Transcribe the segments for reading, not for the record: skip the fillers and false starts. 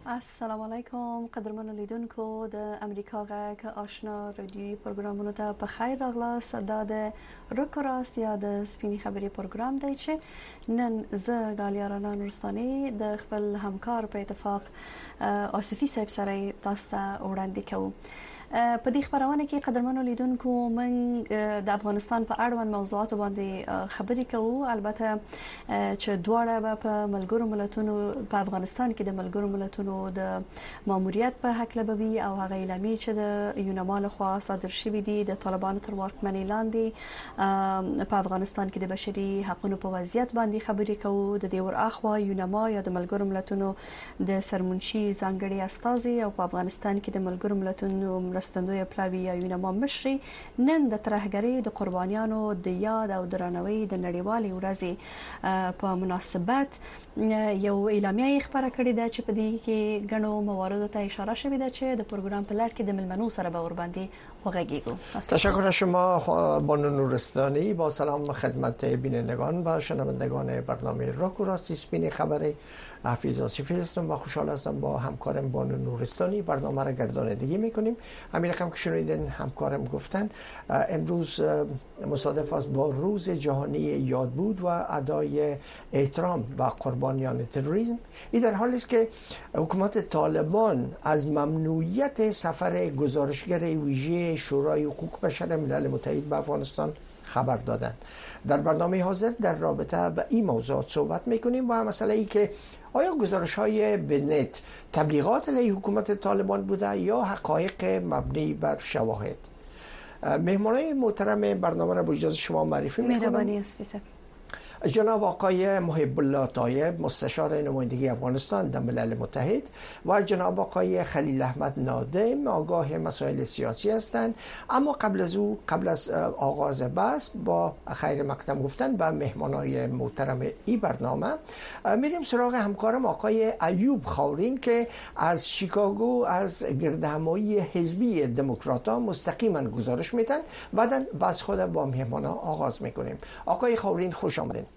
السلام علیکم قدرمن لیدونکو د امریکا غږ آشنا رادیوي پروګرامونو ته په خیر راغلاست. دا د روکو راست یا د سپینې خبرې پروګرام دی چې نن زه غالیا رانا نورستاني د خپل همکار په اتفاق آصفي صاحب سره تاسو ته وړاندې کوو. په دې خبرونه کې قدرمنو لیدونکو من د افغانستان په اړوند موضوعات باندې خبرې کوو. البته چې دواړه په ملګرو ملتونو په افغانستان کې د ملګرو ملتونو د ماموریت په حق لبوي او هغه اعلامیه چې د یونما لخوا صادر شوې دي د طالبانو تر واکمنۍ لاندې په افغانستان کې د بشري حقوقو په وضعیت باندې خبرې کوو. د دې ور اخوا یونما یا د ملګرو ملتونو د سرمنشي ځانګړي استازي او په افغانستان کې د ملګرو ملتونو مرستندوی پلاوی یا یونما مشري نن د ترهګرۍ د قربانیانو د یاد او درناوي د نړیوالې ورځې په مناسبت یو اعلامیه خبره کړې ده چې په دې کې غنو مواردو ته اشاره شوې ده چې د پروګرام په لړ کې د ملمنو سره به ور باندې وغږیږو. تشکر از شما بانو نورستانی. با سلام خدمت بینندگان و شنوندگان برنامه راک و راست سپین خبری. حفیظ آصفی هستم و خوشحال هستم با همکارم بانو نورستانی برنامه را گردانندگی میکنیم. همین رقم که شنیدین همکارم گفتن امروز مصادف است با روز جهانی یادبود و ادای احترام به قربانیان تروریسم. این در حالی است که حکومت طالبان از ممنوعیت سفر گزارشگر ویژه شورای حقوق بشر ملل متحد به افغانستان خبر دادن. در برنامه حاضر در رابطه به این موضوعات صحبت میکنیم و مسئله ای که آیا گزارش‌های به نت تبلیغات علیه حکومت طالبان بوده یا حقایق مبنی بر شواهد؟ مهمانای محترم برنامه را با اجازه شما معرفی می‌کنم. مهربانی است. جناب آقای محب الله طایب مستشار نمایندگی افغانستان در ملل متحد و جناب آقای خلیل احمد نادم آگاه مسائل سیاسی هستند. اما قبل از آغاز بحث با خیر مقدم گفتن به مهمانای محترم این برنامه میریم سراغ همکارم آقای ایوب خاورین که از شیکاگو از گردهمایی حزبی دموکرات‌ها مستقیما گزارش میدن. بعداً بحث خود با مهمانا آغاز میکنیم. آقای خاورین خوش آمدین.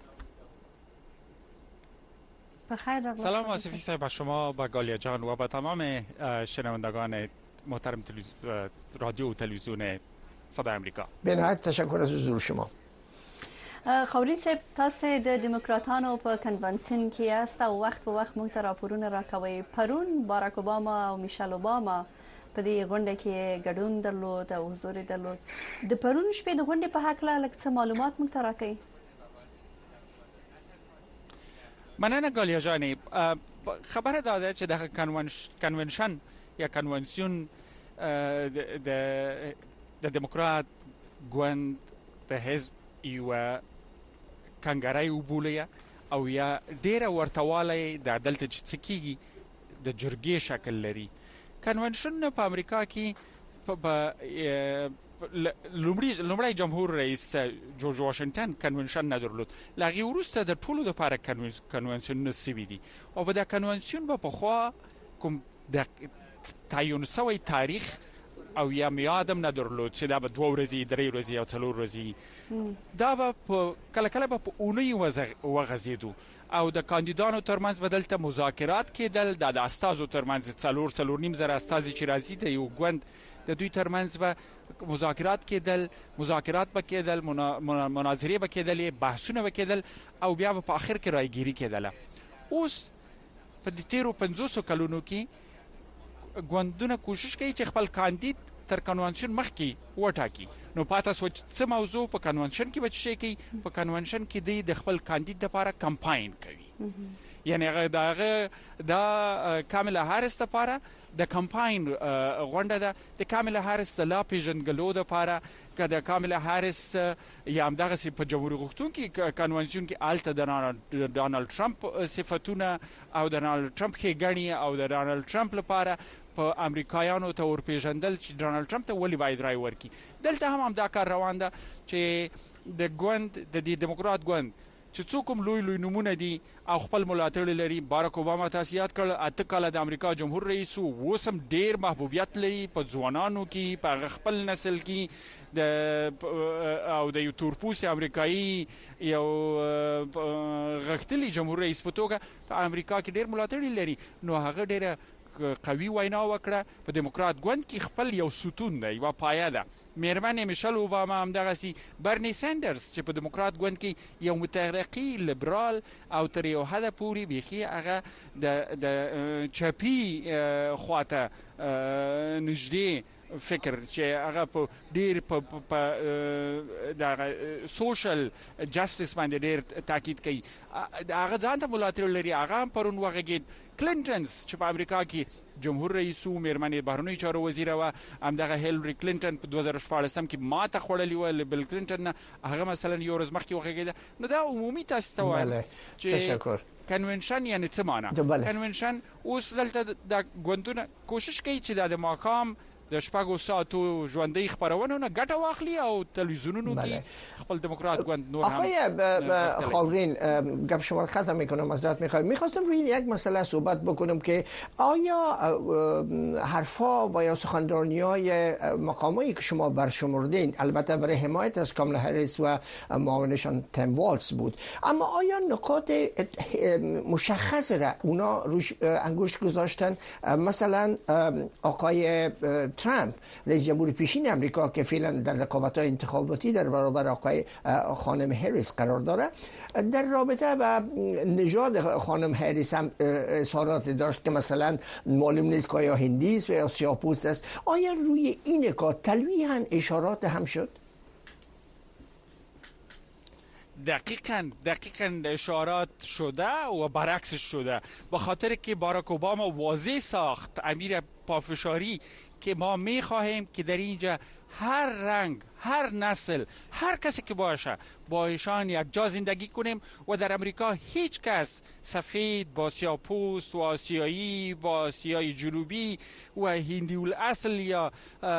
سلام آصفی صاحب، شما با گالیا جان و با تمام شنوندگان محترم رادیو و تلویزیون صدای امریکا. به نهایت تشکر از حضور شما. خورین صاحب، تاسو د دموکراتانو په کنونشن کې است او وخت په وخت موږ ته راپورونه راکوي. پرون باراک اوباما او میشل اوباما په دې غونډه کې ګډون درلود او حضور درلود. د پرون شپې د غونډې په حق لا لږ څه معلومات موږ ته راکړئ. مننه گالیا جانی. خبر داده چې د کنونشن یا کنونسیون د دموکرات ګوند د حزب یو کنګرای وبولیا او یا ډیره ورتواله د عدالت چڅکیږي د جرګې شکل لري. کنونشن په امریکا کې لومړی جمهور رئیس جورج واشنگټن کنونشن نه درلود. لغې وروسته د ټولو لپاره کنونشن نسوي دي او په دا کنونشن په خوا کوم د تعین شوی تاریخ او یا میادم نه درلود چې دا به 2 ورځې 3 ورځې او 4 ورځې دا به کله کله په اونۍ وغځیدو او د کاندیدانو ترمنځ بدلته مذاکرات کېدل. د استازو ترمنځ 4 نیم زره استازي چې راځي د یو ګوند د دوی ترمنځ به مذاکرات به کېدل مناظرې به کېدل، بحثونه به کېدل او بیا په آخر کې رایګيري کېدله. اوس په دې تیرو 500 کلونو کې ګوندونه کوشش کوي چې خپل کاندید تر کنونشن مخکې وټاکي. نو پاته سوچ څه موضوع په کنونشن کې بچی کوي. په کنونشن کې د خپل کاندید لپاره کمپاین کوي. یعنی هغه دا کاملا هارس لپاره د کمپاین غونډه ده. د کاملا هارس د لا پیژنګلو لپاره کله کاملا هارس یا هم دغه په جمهوریت غوښتونکي کنونشن کې آلته د ډونالد ټرمپ صفاتونه او د ډونالد ټرمپ ښېګڼې او د ډونالد ټرمپ لپاره په امریکایانو ته ورپېژندل چې ډونالد ټرمپ ته ولې باید رای ورکړي. دلته هم دا کار روان ده چې د ګوند د دموکرات ګوند چې څوک هم لوی نمونه دي او خپل ملاتړ لري. باراک اوباما تاسو یاد کړل 8 کال د امریکا جمهور رئیس وو، اوس هم ډیر محبوبیت لري په ځوانانو کې، په خپل نسل کې او د یو تورپوسي امریکایي یو غښتلي جمهور رئیس په توګه په امریکا کې ډیر ملاتړ لري. نو هغه ډیره قوي وینا وکړه. په دموکرات ګوند کې خپل یو ستون دی، یو پایه ده. میرمن میشل اوباما هم دغه سي، برني ساندرز چې په دموکرات ګوند کې یو متحرقي لیبرال او تر یو حد پورې بيخي هغه د چپی خواته نږدې فکر چې هغه په ډیر په د سوشل جاستس باندې ډیر تاکید کوي. هغه ځان ته ملاتړ لري. هغه پرون وغږید کلینټنز چې په امریکا کې جمهور رئیس او میرمن بهرنی چارو وزیر و هم دغه هیلری کلینټن په 2014 کې ماته خوړلې و بل کلینټن. هغه مثلا یو ورځ مخکې وغږید. نو دا عمومي تاسو ته تشکر. کنونشن یعنی څه معنی؟ کنونشن اوس دلته د ګوندونه کوشش کوي چې د مقام د شپږو ساعتو ژوندۍ خبرونه نه ګټه واخلي او تلویزیونونو کې خپل دموکرات ګوند نور هم. آقای خاورین، گپ شما رو ختم میکنم، معذرت میخوام. میخواستم روی یک مسئله صحبت بکنم که آیا حرفا و یا سخنرانی‌های مقامایی که شما برشمردین، البته برای حمایت از کاملا هریس و معاونشان تیم والز بود، اما آیا نکات مشخص را اونا روش انگشت گذاشتن؟ مثلا آقای ترامپ رئیس جمهور پیشین امریکا که فعلا در رقابت‌های انتخاباتی در برابر آقای خانم هریس قرار داره، در رابطه با نژاد خانم هریس هم اظهارات داشت که مثلا معلوم نیست که آیا هندی است یا سیاه‌پوست است. آیا روی این نکات تلویحاً اشارات هم شد؟ دقیقاً اشارات شده و برعکسش شده، به خاطر که باراک اوباما واضح ساخت امیر پافشاری که ما می‌خواهیم که در اینجا هر رنگ، هر نسل، هر کسی که باشه با ایشان یک جا زندگی کنیم و در امریکا هیچ کس سفید با سیاه‌پوست و آسیایی با آسیای جنوبی و هندی الاصل یا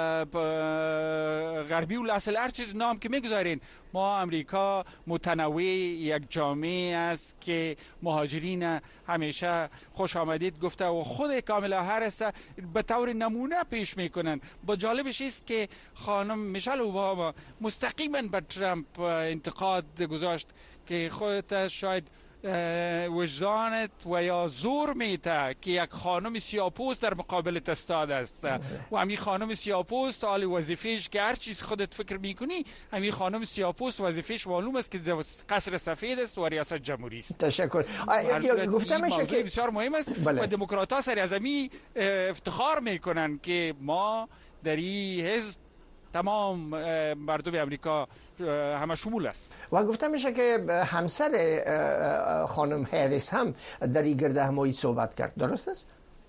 غربی الاصل هر چیز نام که میگذارین، ما امریکا متنوع یک جامعه است که مهاجرین همیشه خوش آمدید گفته و خود کاملا هریس به طور نمونه پیش میکنن. با جالبش است که خانم میشل اوباما مستقیما به ترامپ انتقاد گذاشت که خودت شاید وجدانت و یا زور میته که یک خانم سیاه‌پوست در مقابل استاد است و همین خانم سیاه‌پوست حال وظیفه‌اش که هر چیز خودت فکر میکنی، همین خانم سیاه‌پوست وظیفه‌اش معلوم است که قصر سفید است و ریاست جمهوری است. تشکر. گفتم میشه که بسیار مهم است و دموکرات‌ها سر از همین افتخار میکنن که ما در این حزب تمام مردم امریکا همه شمول است. و گفتم میشه که همسر خانم هریس هم در این گرد همایی صحبت کرد، درست است؟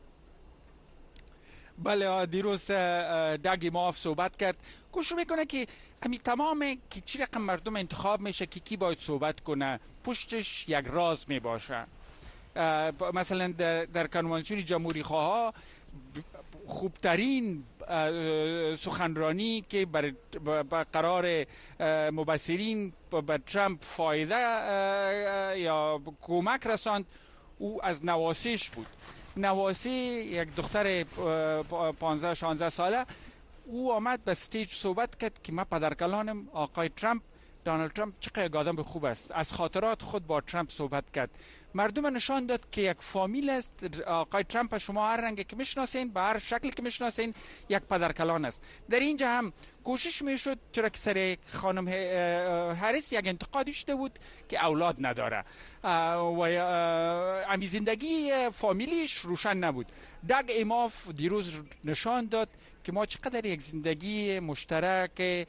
بله، دیروز داگی ماف صحبت کرد. کوشش میکنه که همین تمام که چی رقم مردم انتخاب میشه که کی باید صحبت کنه، پشتش یک راز میباشه. مثلا در کنوانسیون جمهوری خواه خوبترین سخنرانی که بر قرار مبصرین به ترامپ فایده یا کمک رساند او از نواسیش بود. نواسی یک دختر 15-16 ساله، او آمد به استیج صحبت کرد که من پدرکلانم آقای ترامپ، دونالد ترامپ چقدر آدم خوب است. از خاطرات خود با ترامپ صحبت کرد. مردم نشان داد که یک فامیل است. آقای ترامپ شما هر رنگی که میشناسین، به هر شکلی که میشناسین، یک پدرکلان است. در اینجا هم کوشش میشد، چرا که سر خانم هریس یک انتقادی شده بود که اولاد نداره و امی زندگی فامیلیش روشن نبود. داگ ایماف دیروز نشان داد که ما چقدر یک زندگی مشترک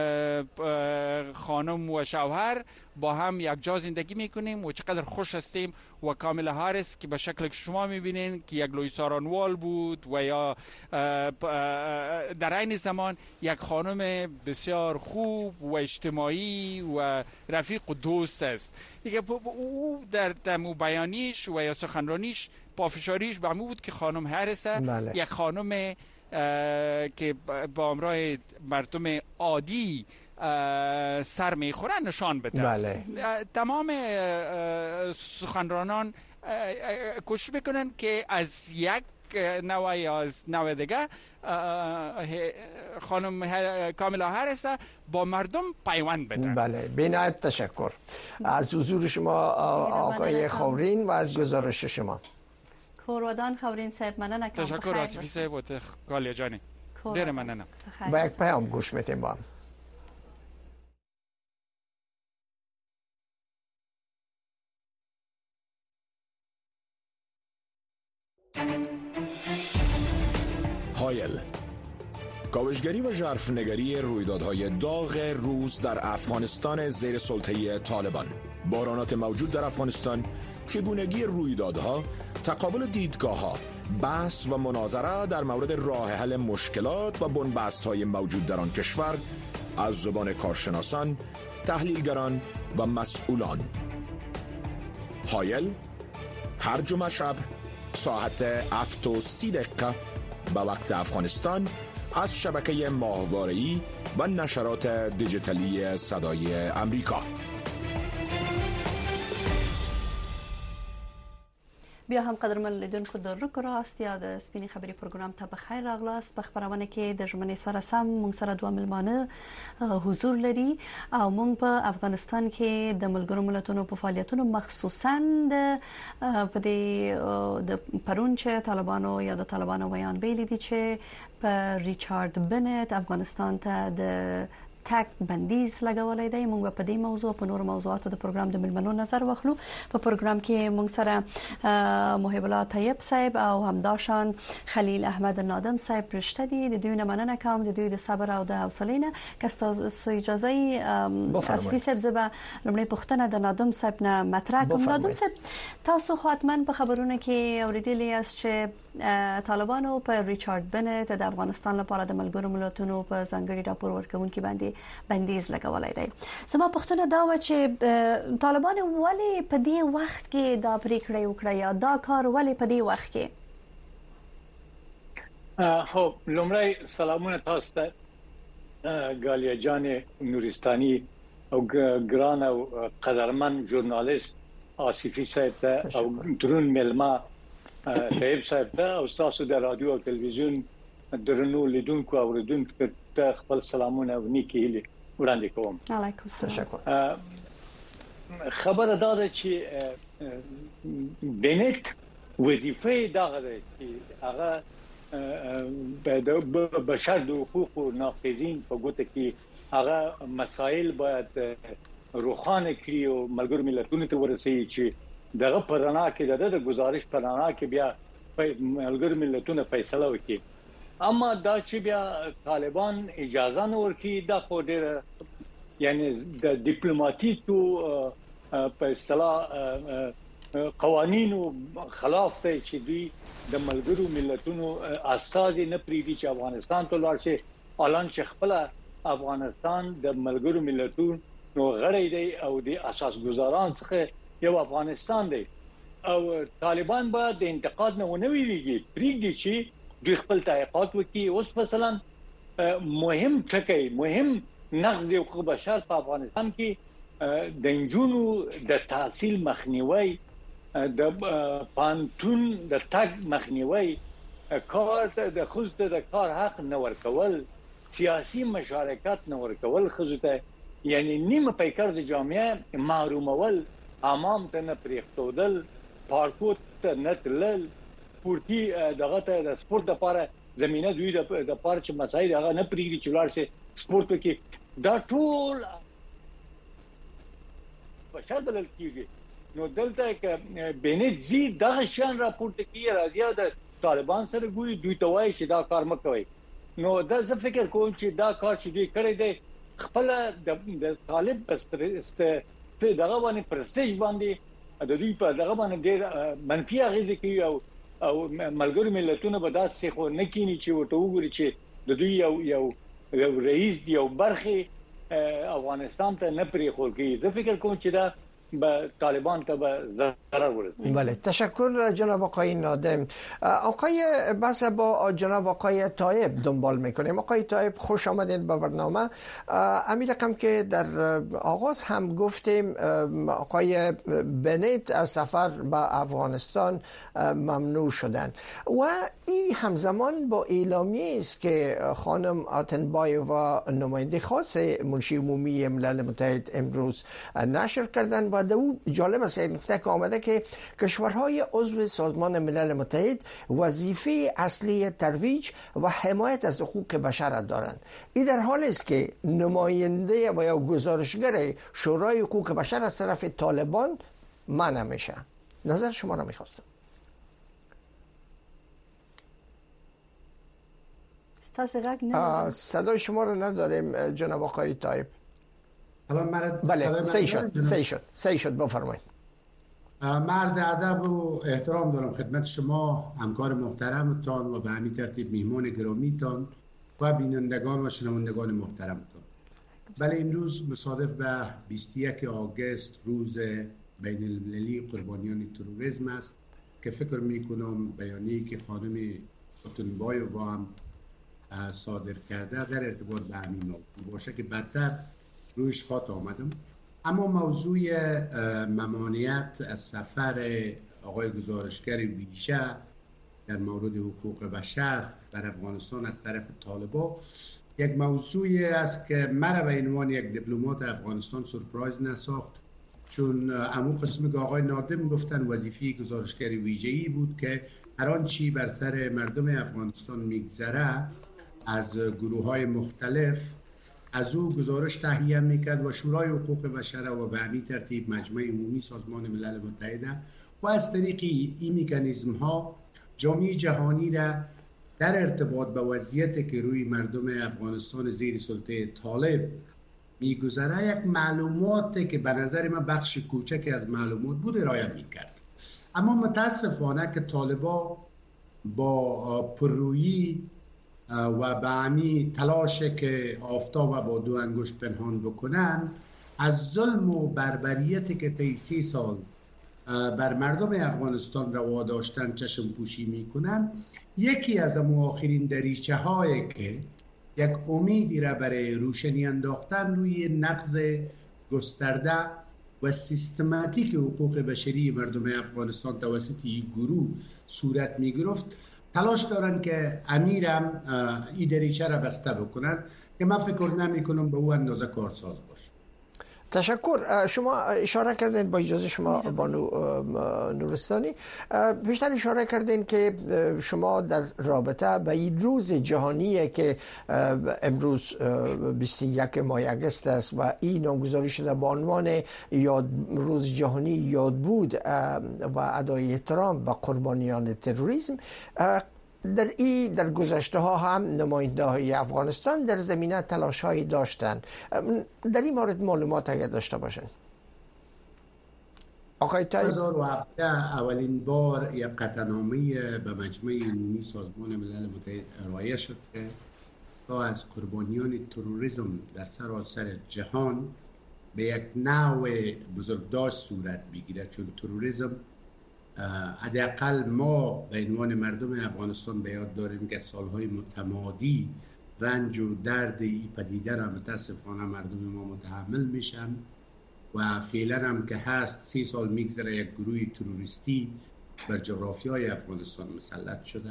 خانم و شوهر با هم یک جا زندگی میکنیم و چقدر خوش هستیم. و کاملا هریس که به شکل که شما میبینین که یک لوئیس آرانوال بود و یا در این زمان یک خانم بسیار خوب و اجتماعی و رفیق و دوست است. دیگه او در بیانیش و یا سخنرانیش پافشاریش به بود که خانم هریس یک خانم که با همراه مردم عادی سر میخورن نشان بده. بله. تمام سخنرانان کوشش میکنن که از یک نوع یا از نوع دیگه خانم کاملا هریس با مردم پیوند بدن. بله، بینایت تشکر از حضور شما آقای خاورین و از گزارش شما. کورودان خورین صاحب مننه. تشکر آصفی صاحب و غالیا جان. ډیر مننه. با یک پیام گوش میتیم با هم. هایل، کاوشگری و ژرفنگری رویدادهای داغ روز در افغانستان زیر سلطه طالبان، بحرانات موجود در افغانستان، چگونگی رویدادها، تقابل دیدگاه‌ها، بحث و مناظره در مورد راه حل مشکلات و بنبست‌های موجود در آن کشور از زبان کارشناسان، تحلیلگران و مسئولان. هایل، هر جمعه شب ساعت 7:30 به وقت افغانستان از شبکه ماهواره‌ای و نشرات دیجیتالی صدای امریکا. بیا هم قدرمن لیدونکو د رک راست یا د سپینې خبري پروګرام ته بخیر راغلاست. په خبرونه کې د ژمنې سره سم موږ سره دوه ملمانه حضور لري او موږ په افغانستان کې د ملګرو ملتونو په فعالیتونو مخصوصا په دې د پرون چې طالبانو یا د طالبانو بیان ویلي دي چې په ریچارډ بنت افغانستان ته د تک بندیز لګولای دی. موږ په دې موضوع په نور موضوعاتو د پروګرام د ملمنو نظر واخلو. په پروګرام کې موږ سره محب الله طیب صاحب او همداشان خلیل احمد نادم صاحب رشته دي. د دوی نه مننه کوم، د دوی د صبر او د حوصله نه. که تاسو اجازه یې اصلي صاحب زبا لمړی پښتنه د نادم صاحب نه مطرح کوم. نادم صاحب تاسو خاطمن په خبرونه کې اوریدلی است چې طالبانو په ریچارډ بنت د افغانستان لپاره د ملګرو ملتونو په ځانګړي راپور ورکونکو باندې بندیز لګولای دی. زما پښتنه دا و چې طالبان ولې په دې وخت کې دا پریکړه وکړه یا دا کار ولې په دې وخت کې؟ هو لمړی سلامونه تاسو ته غالیا جان نورستاني او ګران او قدرمن ژورنالیست آصفی صاحب ته او درون ملما طیب صاحب ته او تاسو د رادیو او تلویزیون درنو لیدونکو او اوریدونکو ته خپل سلامونه او نیکی هیلې وړاندې کوم. علیکم السلام. تشکر. خبره دا ده چې بنت وظیفه دا ده چې هغه د بشر د حقوقو ناقضین په ګوته کې هغه مسائل باید روښانه کړي او ملګرو ملتونو ته ورسوي چې دغه پرانا کې د گزارش پرانا کې بیا ملګرو ملتونو فیصله وکړي. اما دا چې بیا طالبان اجازه نه ورکړي دا خو ډېر یعنی د ډیپلوماټیکو په اصطلاح قوانینو خلاف دی چې دوی د ملګرو ملتونو اساس نه پریدي چې افغانستان ته لاړ شي. الان چې خپل افغانستان د ملګرو ملتونو غړی دی او د اساس گزاران څخه یو افغانستان دی او طالبان به د انتقاد نه ونویږي پریږدي چې دوی خپل تحقیقات وکړي. اوس مثلا مهم ټکی مهم نقض حقوق بشر په افغانستان کې د انجونو د تحصیل مخنیوي، د پانتون د تګ مخنیوي، کار د خصوص د کار حق نه ورکول، سیاسي مشارکت نه ورکول خصوصا یعنی نیمه پیکر د جامعه محرومول، امام ته نه پریښودل، پارکوت ته نه تلل، سپورتي دغه ته د سپورت لپاره زمينه دوی د لپاره چې مسایل هغه نه پریږدي چې ولر شي سپورت کې دا ټول بشر بلل کیږي. نو دلته کې بنت زی دغه شان راپورته کوي راځي د طالبان سره ګوري دوی ته وایي چې دا کار مکوئ. نو دا زه فکر کوم چې دا کار چې دوی کړی دی خپل د طالب دغه باندې پرستیج باندې د دوی په دغه باندې ډېر منفي اغیزه کوي او ملګرو ملتونو به داسې خو نه کینی چې ورته وګوري چې د دوی یو رئیس دی او برخه افغانستان ته نه پرې خور کوي. زه فکر کوم چې دا به طالبان ته به ضرر ورسونه. بله تشکر جناب آقای نادم. آقای بس با جناب آقای طیب دنبال میکنیم. آقای طیب خوش آمدین به برنامه. همین رقم که در آغاز هم گفتیم آقای بنت از سفر به افغانستان ممنوع شدن و این همزمان با اعلامیه است که خانم آتنبایووا نماینده خاص منشی عمومی ملل متحد امروز نشر کردن و و در او جالب است نکته که آمده که کشورهای عضو سازمان ملل متحد وظیفه اصلی ترویج و حمایت از حقوق بشر دارند. این در حالی است که نماینده و یا گزارشگر شورای حقوق بشر از طرف طالبان منع میشه. نظر شما را میخواستم. صدای شما رو نداریم جناب آقای طایب. بله سی شد بفرمایید. عرض ادب و احترام دارم خدمت شما همکار محترمتان و به همین ترتیب میهمان گرامیتان و بینندگان و شنوندگان محترمتان. بله امروز مصادف به 21 آگوست روز بین المللی قربانیان تروریسم است که فکر میکنم بیانیه‌ای که خانم اوتنبایو با هم صادر کرده در ارتباط به همین موضوع باشه که بدتر رویش خاط آمدم. اما موضوع ممانعت از سفر آقای گزارشگر ویژه در مورد حقوق بشر بر افغانستان از طرف طالبان یک موضوعی است که مرا به عنوان یک دیپلمات افغانستان سورپرایز نساخت، چون همون قسمی که آقای نادم گفتن وظیفه گزارشگر ویژه‌ای بود که هر آنچه بر سر مردم افغانستان میگذره از گروه‌های مختلف از او گزارش تهیه میکرد و شورای حقوق بشر و به همین ترتیب مجمع عمومی سازمان ملل متحد و از طریق این میکانیزم ها جامعه جهانی را در ارتباط به وضعیتی که روی مردم افغانستان زیر سلطه طالب میگذره یک معلوماتی که به نظر من بخش کوچکی از معلومات بود ارائه میکرد. اما متاسفانه که طالبا با پررویی و به همی تلاش که آفتاب با دو انگشت پنهان بکنن از ظلم و بربریتی که طی 30 سال بر مردم افغانستان روا داشتن چشم پوشی میکنن، یکی از آخرین دریچه هایی که یک امیدی را برای روشنی انداختن روی نقض گسترده و سیستماتیک حقوق بشری مردم افغانستان توسط این گروه صورت میگرفت تلاش دارن که امیرم این دریچه را بسته بکنن که من فکر نمی کنم به او اندازه کارساز باشه. تشکر. شما اشاره کردین، با اجازه شما بانو نورستانی، بیشتر اشاره کردین که شما در رابطه به این روز جهانی که امروز 21 ماه اگست است و این نامگذاری شده به عنوان روز جهانی یاد بود و ادای احترام به قربانیان تروریسم، در گذشته ها هم نماینده های افغانستان در زمینه تلاش هایی داشتن. در این مورد معلومات اگر داشته باشن. آقای طایب، 2017 اولین بار یک قطعنامه به مجمع عمومی سازمان ملل متحد ارائه شد که تا از قربانیان تروریسم در سراسر جهان به یک نوع بزرگداشت صورت بگیرد، چون تروریسم حداقل ما به عنوان مردم افغانستان به یاد داریم که سالهای متمادی رنج و درد این پدیده را متاسفانه مردم ما متحمل میشن و فعلا هم که هست 30 سال میگذره یک گروه تروریستی بر جغرافیای افغانستان مسلط شده.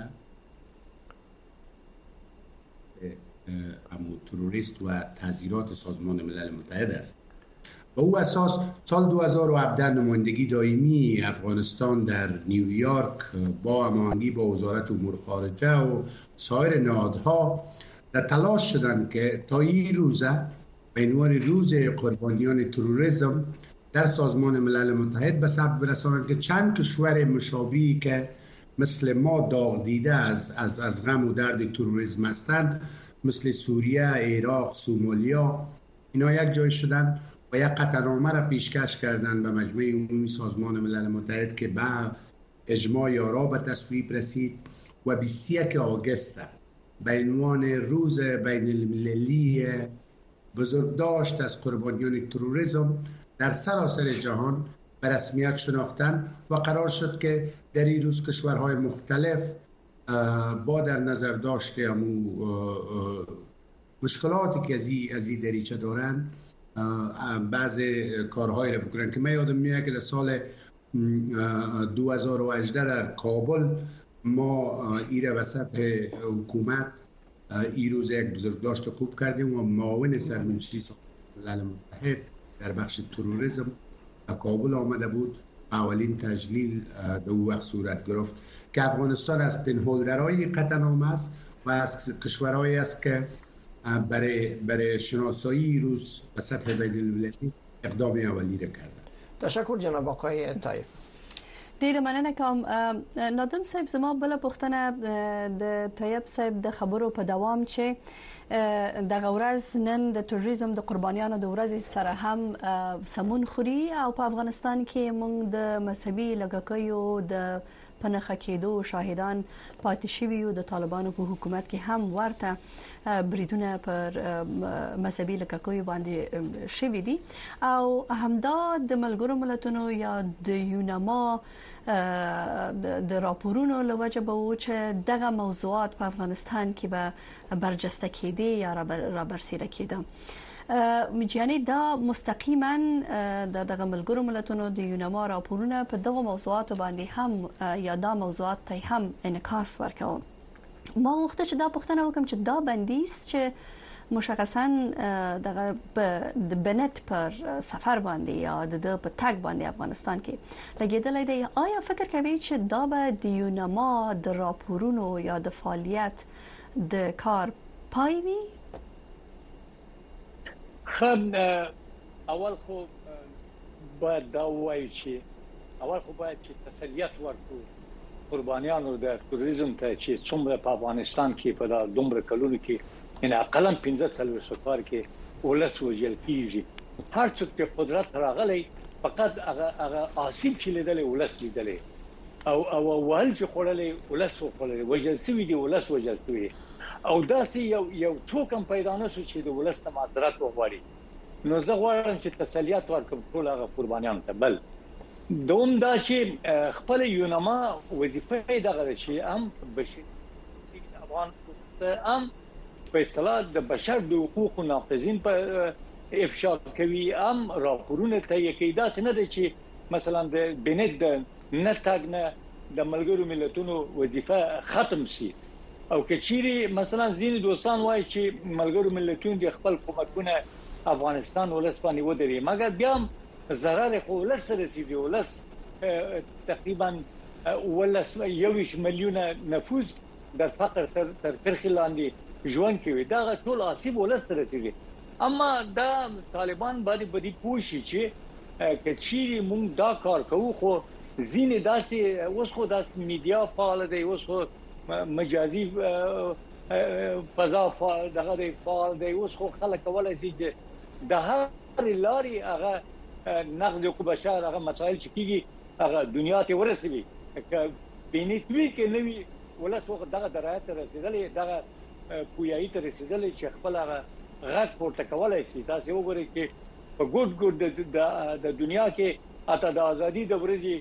اما تروریست و تحذیرات سازمان ملل متحد است. به او اساس سال 2017 نمایندگی دائمی افغانستان در نیویورک با هماهنگی با وزارت امور خارجه و سایر نهادها در تلاش شدند که تا این روزه به عنوان روز قربانیان تروریسم در سازمان ملل متحد به ثبت برسانند که چند کشور مشابهی که مثل ما داغ دیده از غم و درد تروریسم هستند، مثل سوریه، عراق، سومالیا، اینا یک جای شدن و یک قطعنامه را پیشکش کردند به مجمع عمومی سازمان ملل متحد که به اجماع یارا به تصویب رسید و 21 آگوست به عنوان روز بین المللی بزرگداشت از قربانیان تروریسم در سراسر جهان به رسمیت شناختن و قرار شد که در این روز کشورهای مختلف با در نظر داشته مشکلاتی که از این دریچه دارند بعض کارهایی را بکنن که من یادم میاد که در سال 2018 در کابل ما این را وسط حکومت این روز یک بزرگداشت خوب کردیم و معاون سرمنشی سازمان ملل متحد در بخش تروریسم کابل آمده بود. اولین تجلیل در اون وقت صورت گرفت که افغانستان از پنهولدرهای قطعنامه است و از کشورهایی است که برای شناسایی روز به سطح بین‌المللی اقدام اولی را کرده. تشکر جناب آقای طایف. ډیره مننه کوم. نادم صاحب زما بل پوښتنه د طیب صاحب د خبرو په دوام چې د غورز نن د توریزم د قربانیانو د ورځې سره هم سمون خوري او په افغانستان کې موږ د مذهبي لږکیو د پنهخه کېدو شاهدان پاتې شوي یو. د طالبانو په حکومت کې هم ورته بریدونه پر مذهبي لږکیو باندې شوي دي او همدا د ملګرو ملتونو یا د یونما د راپورونو لوجه به و چې دغه موضوعات په افغانستان کې به برجسته کېدي یا را برسېره کېده. یعنی دا مستقیما دغه ملګرو ملتونو د یونما راپورونه په دغه موضوعات باندې هم یا دا موضوعات ته هم انعکاس ورکوي. ما وخت چې دا پوښتنه وکم چې دا بندیز چې مشخصا دغه د بنت پر سفر باندې یا د په تګ باندې افغانستان کې لګیدلې دی، آیا فکر کوي چې دا به د یونما د راپورونو یا د فعالیت د کار پای وي؟ اول خو باید دا وایي چې تسلیت ورکړو قربانیانو د توریزم ته چې څومره په افغانستان کې په دومره کلونو کې ان اقلا 15 سال کې ولس وجل کیږي. هر څوک چې قدرت راغلی فقط هغه آسیب چې لیدل ولس لیدل او ول چې خړلې ولس خړلې وجل سوي دي ولس وجل سوي او داسې یو څوک هم پیدا نه شو چې د ولس ته معذرت وغواړي. نو زه غواړم چې تسلیت ورکړم ټول هغه قربانیان ته. بل دوم دا چې خپل یونما وظیفه دغه شي هم بشي افغان هم په اصطلاح د بشر د حقوقو ناقضین په افشا کوي، هم راپورونه ته کېدا چې نه دی چې مثلا د بنت د نتاګ نه د ملګرو ملتونو وظیفه ختم شي او کچيري مثلا ځینې دوستان وایي چې ملګرو ملتونو د خپل کومکونه افغانستان ولس باندې ودري، مګر بیا ضرر خو ولس رسیدي. ولس تقریبا 21 میلیونه نفوس د فقر تر کرخي لاندې ژوند کوي. دا ټول آسیب ولس رسیدي. اما دا طالبان باندې بدی کوشي چې کچيري مونږ دا کار کوو خو ځینې داسې اوس خو د میډیا فعال دی، اوس خو مجازي فضا دغه فعال دی، اوس خو خلک کولای شي چې د هر لاري هغه نقد کو بشر هغه مسائل چې کیږي هغه دنیا ته ورسېږي. بینتوي کې نوې ولس وخت دغه درایت رسیدلې دغه پویایي ته رسیدلې چې خپل هغه غږ پورته کولای شي. تاسو وګورئ چې په ګډ د دنیا کې اته د ازادي د ورځې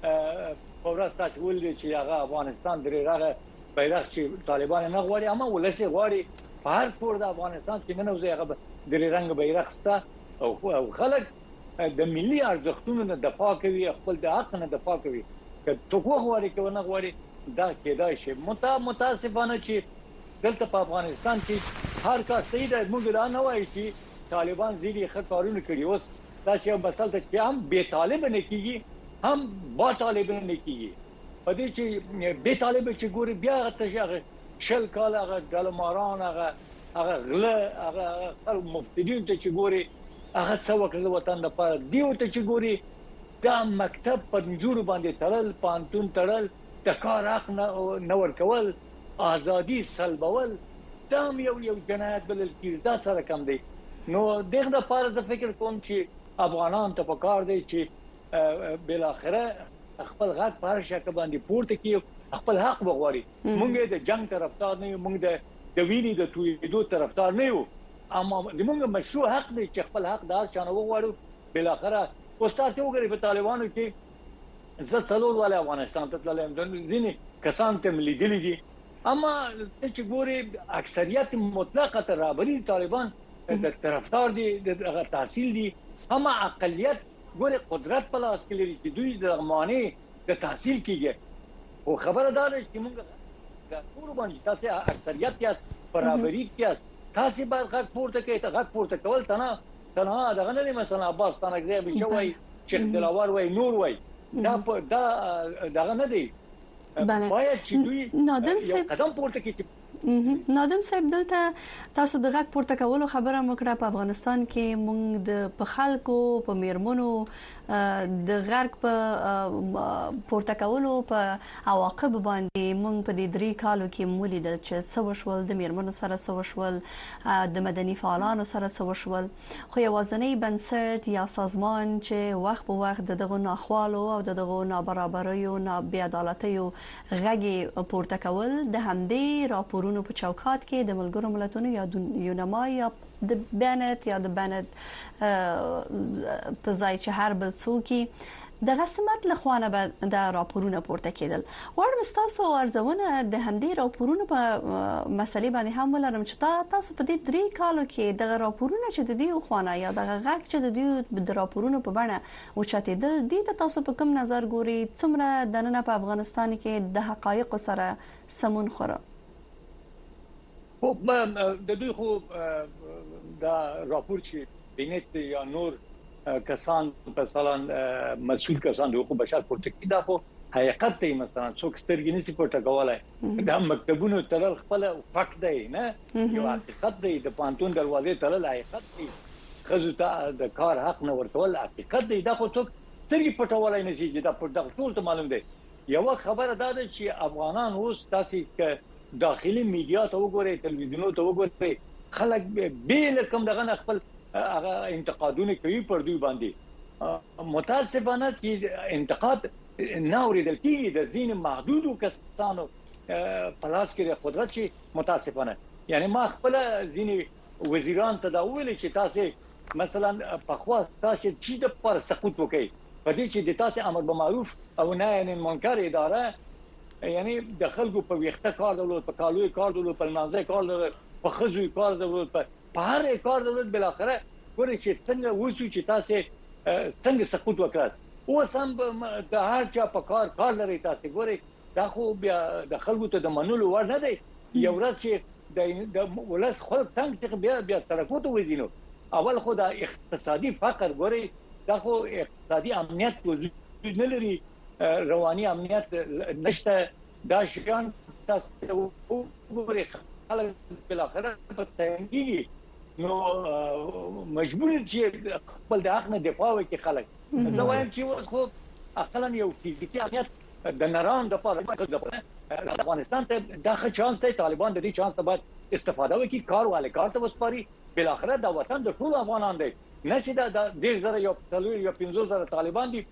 پورته تاسو ولې چې هغه افغانستان درې راغی بیرغ چې طالبان نه غواړي اما ولسی غواړي په هر کور د افغانستان کې نه نوځي هغه درې رنگ بیرغ ستا او خلک د ملي ارزښتونو نه دفاع کوي، خپل د حق نه دفاع کوي. که تو غواړي که نه غواړي دا کېدای شي. متاسفانه چې دلته په افغانستان کې هر کار صحیح دی. موږ دا نه وایو چې طالبان ځینې ښه کارونه کړي. اوس دا چې مثلا چې هم بې طالب نه کیږي هم با طالب نه کیږي. په دې چې بې طالب چې ګوري بیا ته شل کال هغه ګلماران هغه غله هغه مفتدین ته چې ګوري هغه څو وکړل وطن لپاره دیو ته چې ګوري دا مکتب په نجور باندې تړل، پانتون تړل، د کار حق نه ورکول، ازادي سلبول، دا یو جنایت بلل کیږي. دا سره کم دی. نو دغه لپاره د فکر کوم چې افغانان ته پکار دی چې بل اخره خپل غږ په هر شکل باندې پورته کړي، خپل حق وغواړي. موږ د جنگ طرفدار نه یو، موږ د ویني د تویدو طرفدار نه یو، اما موږ مشروع حق دی چې خپل حق دار چانه وغواړو. بل اخره استاد وګوري په طالبانو کې زه څلور والا افغانستان ته تلم، ځینې کسان ته مليدلې دي، اما چې ګوري اکثریت مطلقه ترابري طالبان د طرفدار دي، د تحصیل دي، اما اقلیت ګوري قدرت په لاس کې لري چې دوی د معنی د تحصیل کیږي. او خبره ده چې موږ د قرباني تاسو اکثریت یې برابرۍ کې تاسو باید غږ پورته کړئ. غږ پورته کول تنه دغه نه مثلا عباس تنګزی به شوی چې دلاور وای نور وای دا دغه نه دی. باید چې دوی یو قدم پورته کړي. نادم صاحب دلته تاسو د غږ پورته کولو خبره مکړه. په افغانستان کې موږ د خلکو په میرمنو د غږ په پورته کولو په عواقب باندې موږ په دې 3 کالو کې مولیدل چې سوشول د میرمنو سره سوشول د مدني فعالانو سره سوشول، خو یوازنی بنسټ یا سازمان چې وخت په وخت دغه ناخوالو او دغه نابرابریو بې عدالتیو غږ پورته کول د همدې راپورونو په چوکات کې د ملګرو ملتونو یا یونما یا د بنت یا د بنت په ځای چې هر بل څوک د غسمت لخوانه به د راپورونه پورته کېدل. ورم تاسو ارزونه د همدې راپورونو په مسلې باندې هم ولرم چې تاسو په دې 3 کالو کې د راپورونو چې د دې خوانه یا د غږ چې د دې د راپورونو په بڼه او چاتېدل دي تاسو په کوم نظر ګوري څومره د نن په افغانستان کې د حقایق سره سمون خوره؟ د دوی خو دا راپور چې بینت یا نور کسان مثلا مسؤل کسان د حقوق بشر پورته کړي دا خو حقیقت دی. مثلا څوک سترګې نشي پورته کولای. دا مکتبونو تلل خپل فقط دی نه یو حقیقت دی. د پانتون دروازې تلل حقیقت دی. خزو ته د کار حق نه ورتول حقیقت دی. دا خو څوک سترګې پټولای نشي. دا پورته ټول ته معلوم دی. یو خبره دا ده چې افغانان اوس تاسو ک داخلي میډیا ته وګورئ، تلویزیونونو ته وګورئ، خلک بیل کوم دغه خپل هغه انتقادونه کوي پر دوی باندې. متاسفانه چې انتقاد نه اوریدل کیږي د دین محدودو کسانو په لاس کې د قدرت چې متاسفانه. یعنی ما خپل ځینې وزیران ته دا ویل چې تاسو مثلا په خوا تاسو چې د پر سقوط وکړي په دې چې د تاسو امر بالمعروف او نهی عن المنکر اداره یعنی د خلکو په ویخته کار دولت په کالوي کار دولت په منځه کار دولت په خزوي کار دولت په هر کار دولت بل اخره ګوري چې څنګه وځو چې تاسو څنګه سقوط وکړه. اوس هم د هر چا په کار لري. تاسو ګوري دا خو بیا د خلکو ته د منلو ور نه دی. یو ورځ چې د ولس خلک څنګه بیا ترقوت وزینو. اول خو د اقتصادي فقر ګوري دا خو اقتصادي امنیت وجود نه لري، رواني امنیت نشته. دا شیان تاسو وګورئ خلک بل اخره په تنګي نو مجبور چې خپل د حق نه دفاع وکړي. خلک زه وایم چې خو اقلا یو فزیکي امنیت د نران د پاره افغانستان ته د ښه چانس دی. طالبان د دې چانس ته باید استفاده وکړي، کار والے کار ته وسپاري. بل اخره دا وطن د ټول افغانان دی، نه چې دا 10,000 یا 15,000 طالبان دي.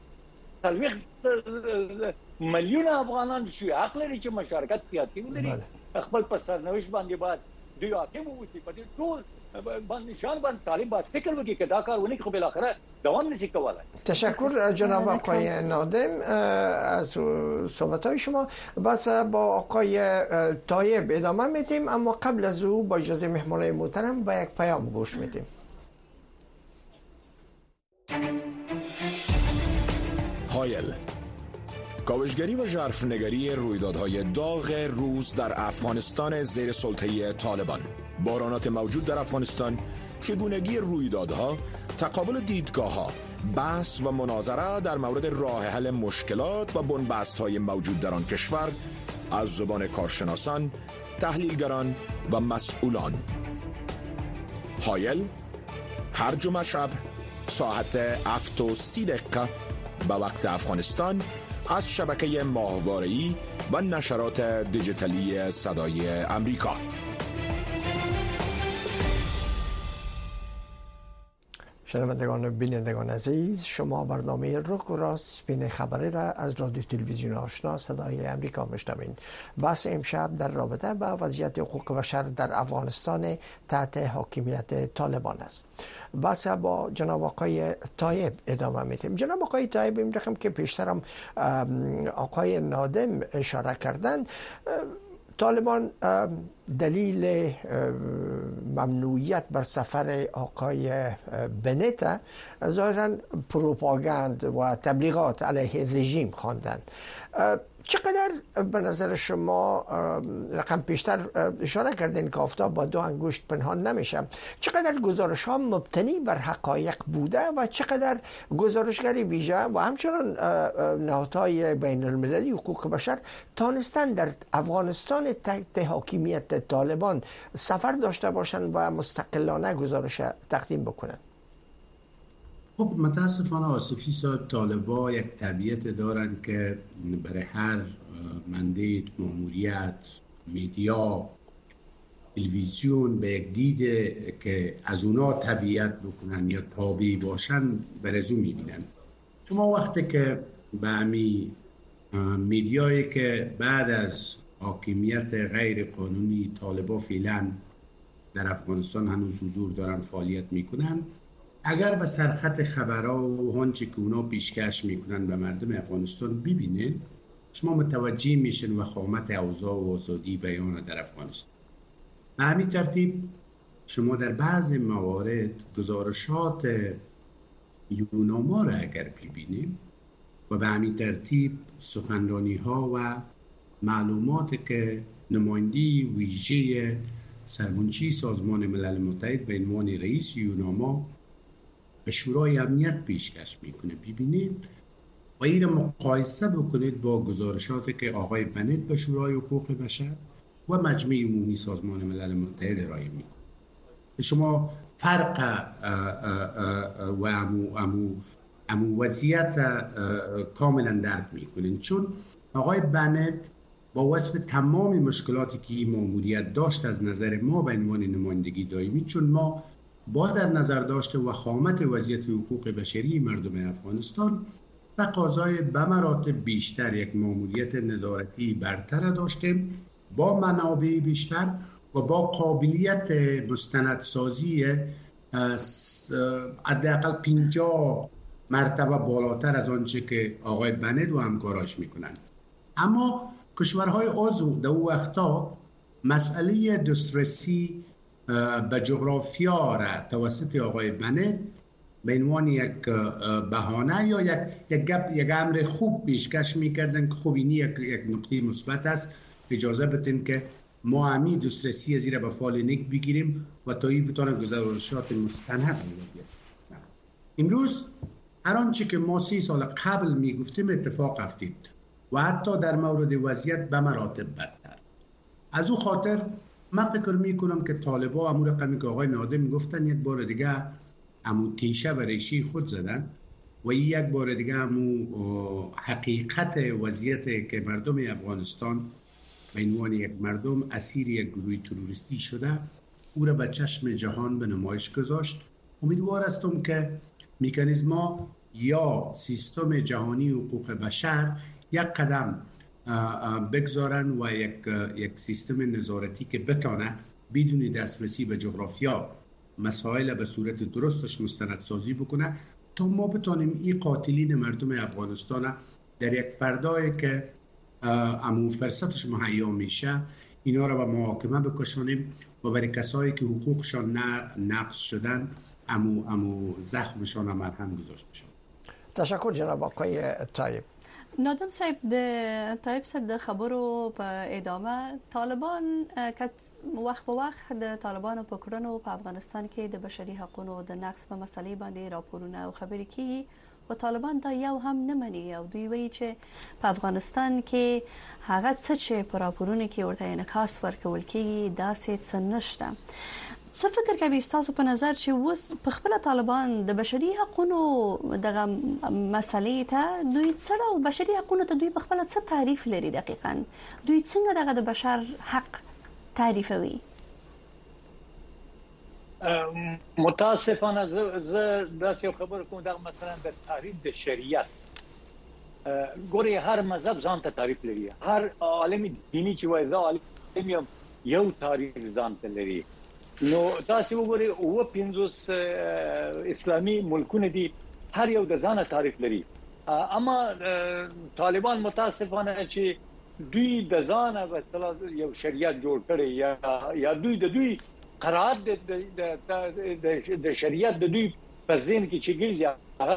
30 مليونه افغانان چې حق لري چې مشارکت سیاسي ولري. خپل په سرنوشت باندې باید دوی حاکم اوسي. په دې ټول باندې شان باندې طالب باید فکر وکړي که دا کار ونه کړي خو بل اخره دوام نشي کولای. تشکر جناب آقای نادم از صحبت‌های شما. بس با آقای طایب ادامه میدیم، اما قبل از او با اجازه مهمانای محترم با یک پیام گوش میدیم. هایل، کاوشگری و ژرفنگری رویدادهای داغ روز در افغانستان زیر سلطه طالبان، بحرانات موجود در افغانستان، چگونگی رویدادها، تقابل دیدگاه‌ها، بحث و مناظره در مورد راه حل مشکلات و بنبست‌های موجود در آن کشور از زبان کارشناسان، تحلیلگران و مسئولان. هایل، هر جمعه شب ساعت 7:30 به وقت افغانستان از شبکه ماهواره‌ای و نشرات دیجیتالی صدای امریکا. شنوندگان و بینندگان عزیز، شما برنامه رک و راست سپین خبری را از رادیو تلویزیون آشنا صدای امریکا میشنوید. بحث امشب در رابطه با وضعیت حقوق بشر در افغانستان تحت حاکمیت طالبان است. بحث با جناب آقای طایب ادامه میدیم. جناب آقای طایب، این رقم که پیشترم آقای نادم اشاره کردند، طالبان دلیل ممنوعیت بر سفر آقای بنت ظاهراً پروپاگاند و تبلیغات علیه رژیم خواندند. چقدر به نظر شما رقم پیشتر اشاره کردین که آفتاب با 2 انگشت پنهان نمیشه، چقدر گزارش ها مبتنی بر حقایق بوده و چقدر گزارشگری ویژه و همچنان نهادهای بین المللی حقوق بشر تانستن در افغانستان تحت حاکمیت طالبان سفر داشته باشند و مستقلانه گزارش تقدیم بکنند؟ خب متاسفانه آصفی صاحب، طالبا یک طبیعت دارن که برای هر مندیت، ماموریت، میدیا، تلویزیون به یک دیده که از اونا طبیعت بکنن یا تابعی باشن برزو میبینن. شما وقتی که به همی میدیایی که بعد از حاکمیت غیر قانونی طالبا فعلا در افغانستان هنوز حضور دارن، فعالیت میکنن، اگر به سرخط خبرها و هنچه که اونا پیشکش میکنن به مردم افغانستان ببینید، شما متوجه میشن وخامت اوضاع و آزادی بیان در افغانستان. به همین ترتیب شما در بعض موارد گزارشات یوناما را اگر ببینید و به همین ترتیب سخنرانی ها و معلومات که نماینده ویژه سرمنشی سازمان ملل متحد به عنوان رئیس یوناما به شورای امنیت پیشکش میکنه ببینید و این مقایسه بکنید با گزارشاتی که آقای بنت به شورای حقوق بشر و مجمع عمومی سازمان ملل متحد ارائه میکنه. شما فرق و امو وضعیت کاملا درک میکنین، چون آقای بنت با وصف تمام مشکلاتی که این ماموریت داشت از نظر ما به عنوان نمایندگی دائمی، چون ما با در نظر داشته وخامت وضعیت حقوق بشری مردم افغانستان تقاضای به مراتب بیشتر یک ماموریت نظارتی برتر داشتیم با منابع بیشتر و با قابلیت مستندسازی حداقل 50 مرتبه بالاتر از آنچه که آقای بنت و همکاراش میکنند. اما کشورهای عضو در او وقتا مسئله دسترسی به جغرافیا را توسط آقای بنت به عنوان یک بهانه یا یک امر خوب پیشکش میکردن که خب اینی یک نکته مثبت است، اجازه بدین که ما همی دسترسی زیر به فال نیک بگیریم و تا این بتانه گزارشات مستند بگیریم. امروز هر آنچه که ما 30 سال قبل میگفتیم اتفاق افتید و حتی در مورد وضعیت به مراتب بدتر. از او خاطر من فکر میکنم که طالبا امور رقمی که آقای نادم گفتن یک بار دیگه امو تیشه و ریشی خود زدن و یک بار دیگه امو حقیقت وضعیت که مردم افغانستان به عنوان یک مردم اسیر یک گروه تروریستی شده او را به چشم جهان به نمایش گذاشت. امیدوار هستم که مکانیزما یا سیستم جهانی حقوق بشر یک قدم بگذارن و یک سیستم نظارتی که بتانه بدون دسترسی به جغرافیا مسائل به صورت درستش مستندسازی بکنه تا ما بتانیم این قاتلین مردم افغانستان در یک فردایی که امو فرصتش مهیا میشه اینا را به محاکمه بکشانیم و برای کسایی که حقوقشان نقض شدن امو زخمشان مرهم گذاشته شد. تشکر جناب آقای طایب. نادم صاحب د خبرو په ادامه طالبان وخت په وخت د طالبانو په کړنو په افغانستان کې د بشري حقوقو د نقض په مسلې باندې راپورونه او خبرې کیږي او طالبان دا یو هم نه مني او دوی وایي چې په افغانستان کې هغه څه چې په راپورونو کې ورته انعکاس ورکول کیږي داسې څه نشته. څه فکر کوي تاسو په نظر چې اوس په خپل طالبان د بشري حقوقو دغه مسلې ته دوی څه او بشري حقوقو ته دوی په خپل څه تعریف لري؟ دقیقاً دوی څنګه دغه د بشر حق تعریفوي؟ متاسفانه زه داسې یو خبر کوم دا مثلا د تعریف د شریعت ګوري هر مذهب ځان ته تعریف لري، هر عالم دینی چې وایي دا عالم یو تعریف ځان ته لري. نو تاسو وګورئ او 50 اسلامي ملکونه دي هر یو د ځانه تعریف لري، اما طالبان متاسفانه چې دوی د ځان غوښتل یو شریعت جوړ کړي یا دوی قرارات د شریعت د دوی په ذهن کې چې ګرځي هغه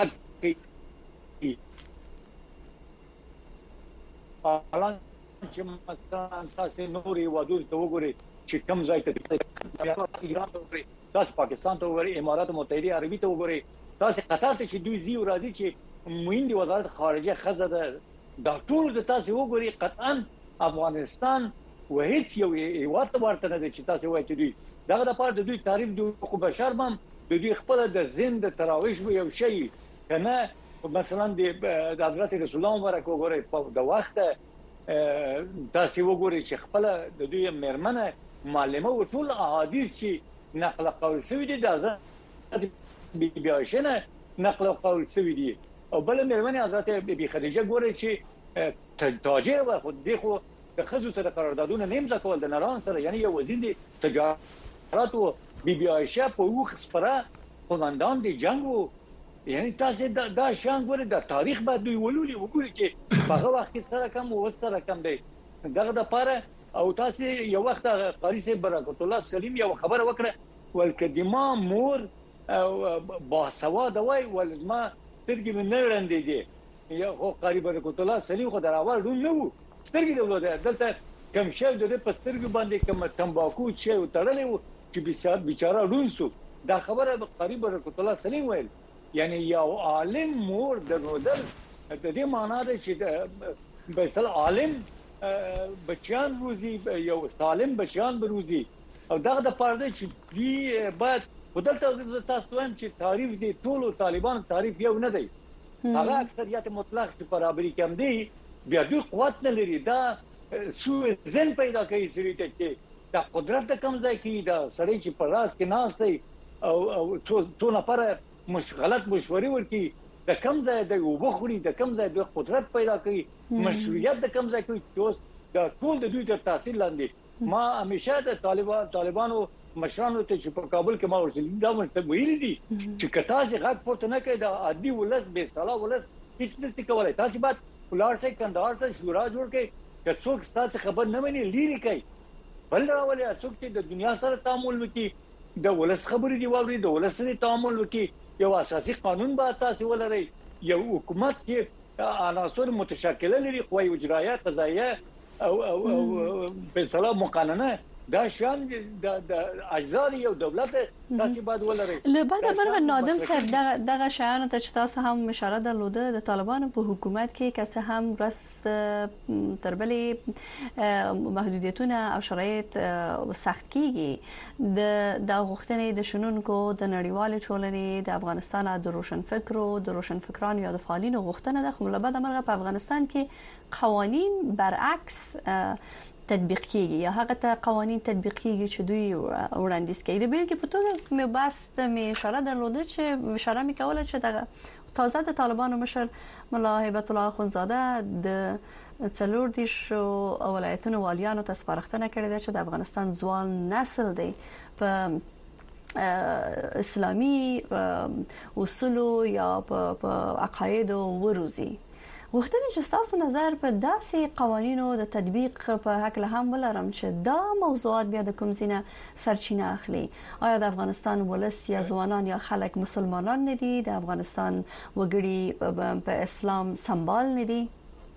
حالان چې مثلا تاسو نوري ودود ته وګورئ چې کوم ځای ته ایران ته وګورئ، تاسو پاکستان ته وګورئ، امارات متحده عربي ته وګورئ، تاسو قطر ته چې دوی زیو راځي چې موین دی وزارت خارجه خزه ده دا ټول د تاسو وګورئ قطعا افغانستان وهیڅ یو هیواد ورته نه دي چې تاسو وایي چې دوی دغه د پاره د دوی تعریف د خو بشر بم د دوی خپل د زند تراویش یو شی کنه مثلا د حضرت رسول الله مبارک وګورئ په د وخت تاسو وګورئ چې خپل د دوی مرمنه معلمه او ټول احادیث چې نقل قول شوی دي د بی عائشه نقل قول شوی دي او بل مرمنه حضرت بی خدیجه ګورئ چې تاجر و خود دی خو د خزو سره قراردادونه نیمځه کول د ناران سره یعنی یو وزیر دی تجارت او بی عائشه په وخت سپره قومندان دی جنگ وو یعنی تاسو دا شان ګورئ د تاریخ بعد دوی ولولي وګورئ چې هغه وخت سره کم او سره کم دی دغه د پاره او تاسو یو وخت قاری صاحب برکت الله سلیم یو خبره وکړه ولکدما مور با سواد وای ولما سترګې من نه رندې دي یو قاری برکت الله سلیم خو دراول ډون نه وو سترګې دولت دلته کم شل د پسترګو باندې کم تمباکو چې وتړلې وو چې بیچاره ډون سو دا خبره قاری برکت الله سلیم ویل یعنی یو عالم مور درودل د دې معنا ده چې مثلا عالم بچیان روزي یو سالم بچیان بروزي او دغه د پاره چې دوی باید ودلته تاسو وایم چې تعریف دي ټول طالبان تعریف یو نه دی هغه اکثریت مطلق چې برابرۍ کم دی بیا دوی قوت نه لري دا سو زن پیدا کوي سړي ته چې دا قدرت کم ځای کې دا سړی چې په راس کې ناس دی او ټول لپاره غلط مشورې ورکي د کم ځای د وبخوري د کم ځای د قدرت پیدا کوي مشروعیت د کم ځای کوي چې دا ټول د دوی تر تاثیر لاندې ما همیشه د طالبانو مشرانو ته چې په کابل کې ما ورسېل دا مونږ ویلي دي چې کتا چې غږ پورته نه کوي د عادي ولس به سلا ولس هیڅ نشي کولای تاسو باید ولار شي کندهار ته شورا جوړ کړئ چې څوک ستاسو خبر نه مني لیري کوي بل راولي څوک چې د دنیا سره تعامل وکړي د ولس خبرې دی واوري د ولس سره تعامل وکړي یو اساسي قانون به تاسو ولرئ یو حکومت چې عناصر متشکله لري قوی اجرایه قضایه او فیصله مقننه دا شان د اجزا یو دولت تاسو باید ولرئ لبعد مرغ نادم صاحب دغه شایانو ته چې تاسو هم اشاره درلوده د طالبانو په حکومت کې که هم رس تربلې محدودیتونه او شرایط سخت کیږي د غوښتنې د شنونکو د نړیوال ټولنې د افغانستان د روشنفکرو د روشنفکرانو یا د فعالینو غوښتنه ده خو لبعد مرغ په افغانستان کې قوانین برعکس تطبیق کیږي یا هغه ته قوانین تطبیق کیږي چې دوی وړاندیز کوي د بیل کې په توګه مې بس د اشاره درلوده چې اشاره مې کوله چې د تازه د طالبانو مشر ملا هیبت الله اخونزاده د څلور دیش ولایتونو والیانو ته سپارښتنه کړې ده چې د افغانستان ځوان نسل دی په اسلامي اصول یا په عقاید وروزي وختونه چې تاسو نظر په داسې قوانینو د تطبیق په حق له هم ولرم چې دا موضوعات بیا د کوم ځینه سرچینه اخلي آیا د افغانستان ولس یا ځوانان یا خلک مسلمانان نه دي د افغانستان وګړي په اسلام سمبال نه دي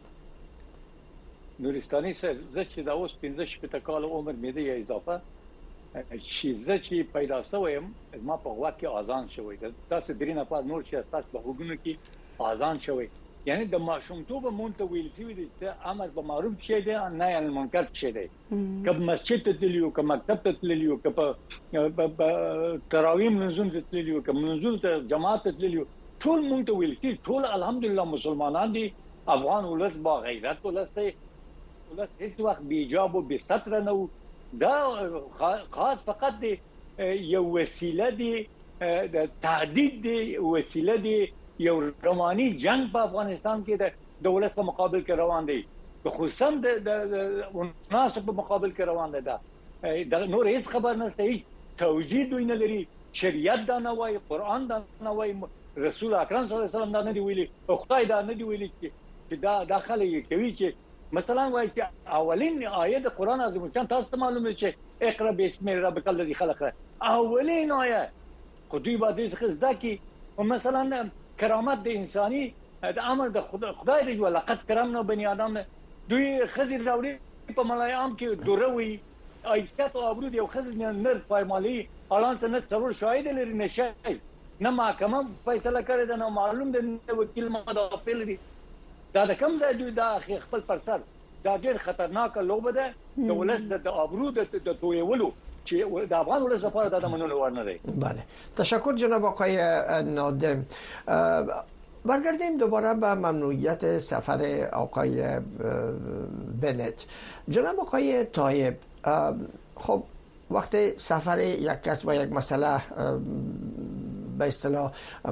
نورستاني سره چې دا اوس 15 کال عمر مې دی اضافه چې پیدا شوم ما په وخت کې اذان شوی تاسو درینه په نور چې تاسو په وګونو کې اذان شوی یعنی د ماشومتوب مونته ویل شوی دی چې امر به معروف شي دی نه یې منکر شي دی کله مسجد ته تللیو کله مکتب ته تللیو کله تراویح منظم ته تللیو کله منظم ته جماعت ته تللیو ټول مونته ویل چې ټول الحمدلله مسلمانان دي افغان ولس با غیرت ولس دی ولس هیڅ وخت بی حجاب او بی ستر نه دا خاص فقط دی یو وسیله دی د تعدید دی وسیله دی یو رواني جنگ په افغانستان کې د دولت په مقابل کې روان دی خصوصا د ناس په مقابل کې روان دی دا نور هیڅ خبر نشته هیڅ توجیه دوی نه لري شریعت دا نه وایي قران دا نه وایي رسول اکرم صلی الله علیه وسلم دا نه دی ویلي او خدای دا نه دی ویلي چې دا داخله کوي چې مثلا وایي چې اولین آیه د قران عظیم شان تاسو معلومه چې اقرا بسم ربک الذی خلق اولین آیه خو دوی باندې ځکه کی مثلا کرامت د انساني د امر د خدای دی ولقد کرمنا بنی آدم دوی خزر راوړي په ملایام کې دوروي ایستات او ابرود یو خزر نر پایمالي الان څنګه څلور شاهد لري نشه نه محکمه فیصله کړې ده نه معلوم ده وکیل مدافع لري دا د کوم ځای دوی دا خپل پر سر دا ډېر خطرناک لوبه ده د ولس د ابرود د تویولو چې د افغان ولس لپاره دا منلو ور نه دی. بله تشکر جناب آقای نادم. برگردیم دوباره به ممنوعیت سفر آقای بنت. جناب آقای طایب، خب وقتی سفر یک کس و یک مسئله به اصطلاح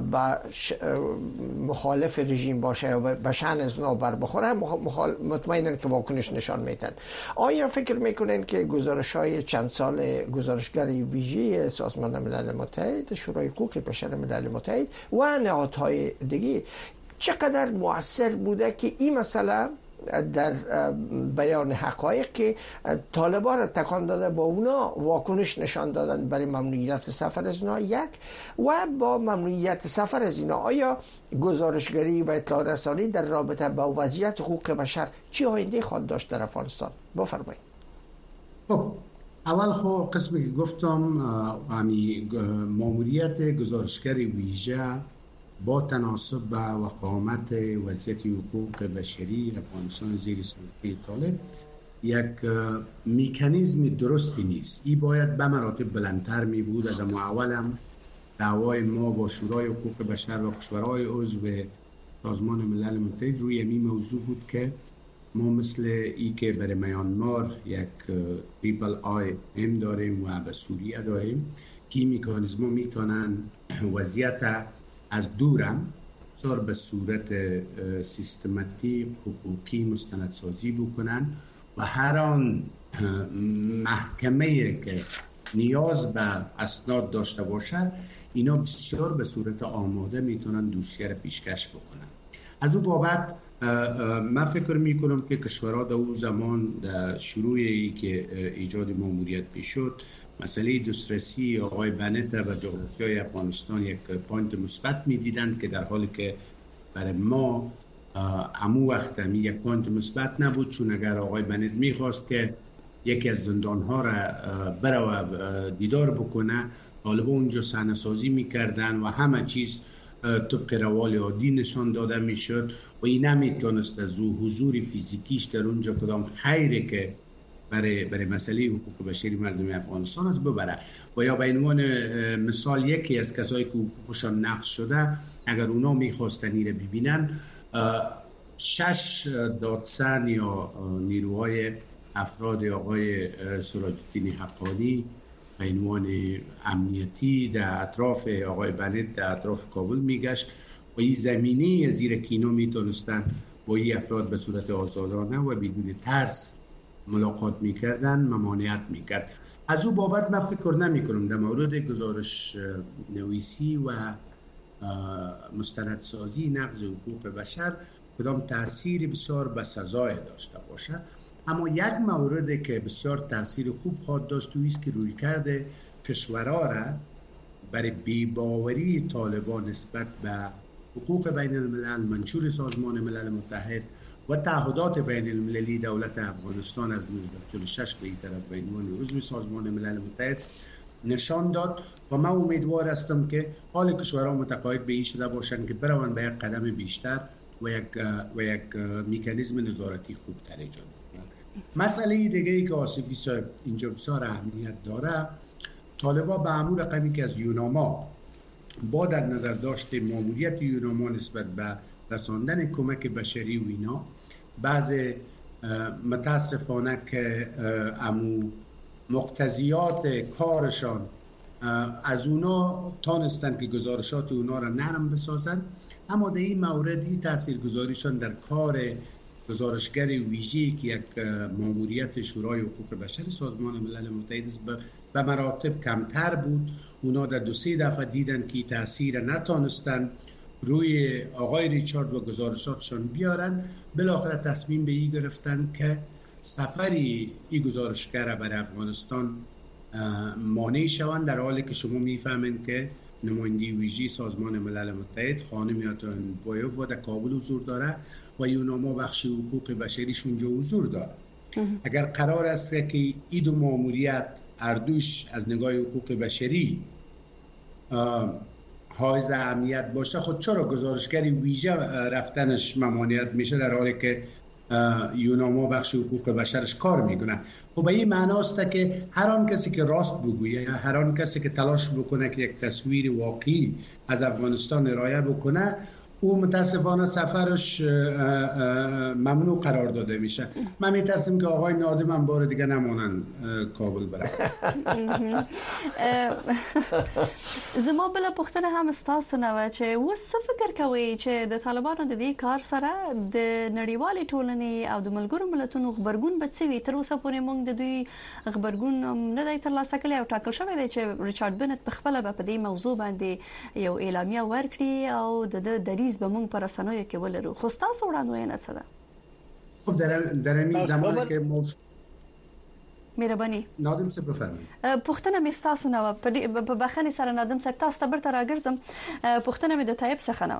مخالف رژیم باشه یا به شأن ازنا بر بخوره مطمئنن که واکنش نشان میدن. آیا فکر میکنن که گزارش‌های چند سال گزارشگر ویژه سازمان ملل متحد، شورای حقوق بشر ملل متحد و نهادهای دیگه چقدر مؤثر بوده که این مسئله در بیان حقایق که طالبان را تکان داده با اونا واکنش نشان دادن برای ممنوعیت سفر از اینا یک و با ممنوعیت سفر از اینا آیا گزارشگری و اطلاع رسانی در رابطه با وضعیت حقوق بشر چی آینده خواهد داشت در افغانستان؟ بفرمایید. خب اول خو قسمی که گفتم ماموریت گزارشگری ویژه با تناسب به وخامت وضعیت حقوق بشری افغانستان زیر سلطه طالب یک مکانیزم درستی نیست. این باید به مراتب بلندتر می بود. از اولم دعوای ما با شورای حقوق بشر و کشورهای عضو سازمان ملل متحد روی این موضوع بود که ما مثل ای که برای میانمار یک تریپل آی ام داریم و به سوریه داریم که این مکانیزم میتونن وضعیت از دورم بسیار به صورت سیستماتیک حقوقی مستندسازی بکنن و هر آن محکمه که نیاز به اسناد داشته باشه اینا بسیار به صورت آماده میتونن دوسیه را پیشکش بکنن. از او بابت من فکر میکنم که کشورها در اون زمان در شروعی که ایجاد ماموریت پیش شد مسئله دسترسی آقای بنت و جغرافیای افغانستان یک پوینت مثبت میدیدند که در حالی که برای ما امو وقت یک پوینت مثبت نبود، چون اگر آقای بنت میخواست که یکی از زندانها را بره دیدار بکنه طالبان اونجا صحنه سازی میکردن و همه چیز طبق روال عادی نشان داده میشد و این نمیتونست از حضور فیزیکیش در اونجا کدام خیری که برای مسئله حقوق بشری مردم افغانستان از ببره. و یا به عنوان مثال یکی از کسایی که حقوقشان نقض شده اگر اونا میخواستن این رو ببینن 6 دادسن یا نیروهای افراد آقای سراج الدین حقانی به عنوان امنیتی در اطراف آقای بنت در اطراف کابل میگشت و این زمینه زیر که اینا میتونستن با این افراد به صورت آزادانه و بدون ترس ملاقات میکردن ممانعت میکرد. از او بابت من فکر نمی کنم در مورد گزارش نویسی و مستندسازی نقض حقوق بشر کدام تأثیر بسیار بسزای داشته باشه. اما یک مورد که بسیار تأثیر خوب خواهد داشت است که روی کرده کشورها را برای بی‌باوری طالبان نسبت به حقوق بین الملل منشور سازمان ملل متحد و تعهدات بین المللی دولت افغانستان از 1946 به این طرف به عنوان عضو سازمان ملل متحد نشان داد و من امیدوار هستم که حال کشورها متقاعد به این شده باشند که بروند به یک قدم بیشتر و یک مکانیزم نظارتی خوبتر ایجاد کنند. مسئله دیگه ای که آصفی صاحب اینجا بسیار اهمیت داره، طالبان به امور رقمی که از یوناما با در نظر داشته ماموریت یوناما نسبت به رساندن کمک بشری و اینا بعض متاسفانه که مقتضیات کارشان از اونا تانستن که گزارشات اونا را نرم بسازن، اما در این موردی تاثیرگذاریشان در کار گزارشگر ویژه‌ای که یک ماموریت شورای حقوق بشر سازمان ملل متحد است به مراتب کمتر بود. اونا در 2-3 دفعه دیدن که تاثیر نتانستن روی آقای ریچارد و گزارشاتشان بیارن، بالاخره تصمیم به این گرفتن که سفری این گزارشگر بر افغانستان مانع شوند، در حالی که شما میفهمین که نماینده ویژه سازمان ملل متحد خانم آتانبایووا در کابل حضور داره و یوناما بخش حقوق بشریش اونجا حضور داره. اگر قرار است که این دو ماموریت اردوش از نگاه حقوق بشری حائز اهمیت باشه، خود چرا گزارشگری ویژه رفتنش ممانعت میشه در حالی که یوناما بخش حقوق بشرش کار میکنه؟ خب به این معناست که هر آن کسی که راست بگویه، هر آن کسی که تلاش بکنه که یک تصویر واقعی از افغانستان ارائه بکنه، او متاسفانه سفرش ممنوع قرار داده میشه. من میترسم که آقای نادم هم بار دیگه نمانن کابل برن. زما بل پختنه هم ستاسو نه چې وس فکر کوي چې د طالبانو د دې کار سره د نړیوالې ټولنې او د ملګرو ملتونو خبرګون به څه وي؟ تر اوسه پورې موږ د دوی خبرګون نه دی ترلاسه کړی او ټاکل شوی دی چې ریچارډ بنت په خپل په دې موضوع باندې یو اعلامیه ورکړي او د دریز به موږ پر رسنیو کې ولرو. خو تاسو وړاندوینه څه ده؟ خب در این زمانی که مهرباني نادم صاحب بفرمایئ. پښتنه مې تاسو نه په بخښنې سره نادم صاحب تاسو ته برته راګرځم. پښتنه مې د طیب څخه نه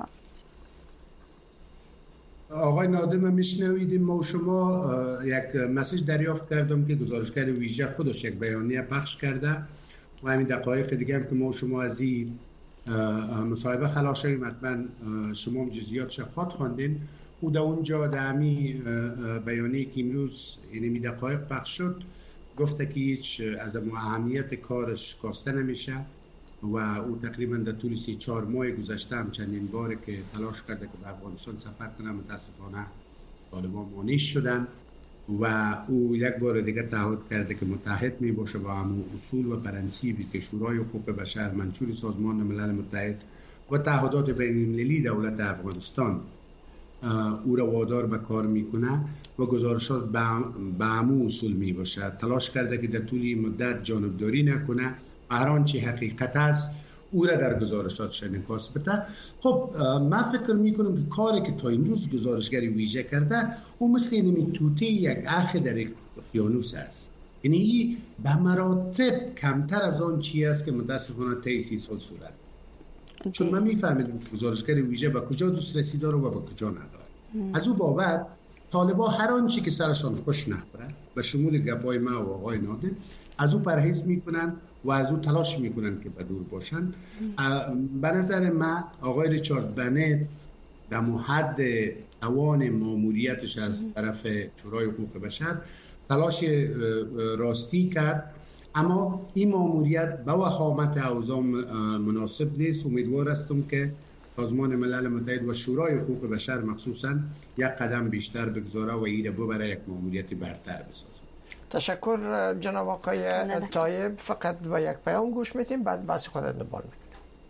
آقای نادم میشنویدیم. ما شما یک مسیج دریافت کردم که گزارشگر ویژه خودش یک بیانیه پخش کرده و همین دقایق دیگه هم که ما شما از این مصاحبه خلاص شدیم، حتما شما جزئیاتش خود خواندین. او در اونجا در همین بیانیه که امروز یعنی دقایق پخش شد گفته که هیچ از اهمیت کارش کاسته نمیشه و او تقریبا در طول 3-4 ماه گذشته هم چندین باره که تلاش کرده که به افغانستان سفر کنه، متاسفانه طالبان مانع شدن و او یک بار دیگه تعهد کرده که متحد می باشه با همون اصول و پرنسیبی که شورای حقوق بشر، منشور سازمان ملل متحد و تعهدات بین المللی دولت افغانستان او را وادار به کار میکنه و گزارشات به همون اصول می باشه. تلاش کرده که در طول این مدت جانبداری نکنه، هر آنچه حقیقت است او را در گزارشاتش انعکاس بده. خب من فکر میکنم که کاری که تا امروز گزارشگری ویژه کرده او مثل اینمی توته یک اخ در اقیانوس است، یعنی این به مراتب کمتر از آن چی است که متاسفانه طی 30 سال صورت. چون من میفهمیدم گزارشگر ویژه به کجا دسترسی داره و به کجا نداره. از او بابت طالبان هر آنچه که سرشان خوش نخوره به شمول گپای ما و آقای نادم از او پرهیز میکنن و از او تلاش میکنن که به دور باشن. به نظر من آقای ریچارد بنت در حد توان ماموریتش از طرف شورای حقوق بشر تلاش راستی کرد، اما این ماموریت به وخامت اوضاع مناسب نیست. امیدوار هستم که سازمان ملل متحد و شورای حقوق بشر مخصوصا یک قدم بیشتر بگذاره و این را ببره یک ماموریت برتر بسازه. تشکر جناب آقای طایب. فقط به یک پیام گوش میتیم بعد بحث خودت دنبال میکنیم.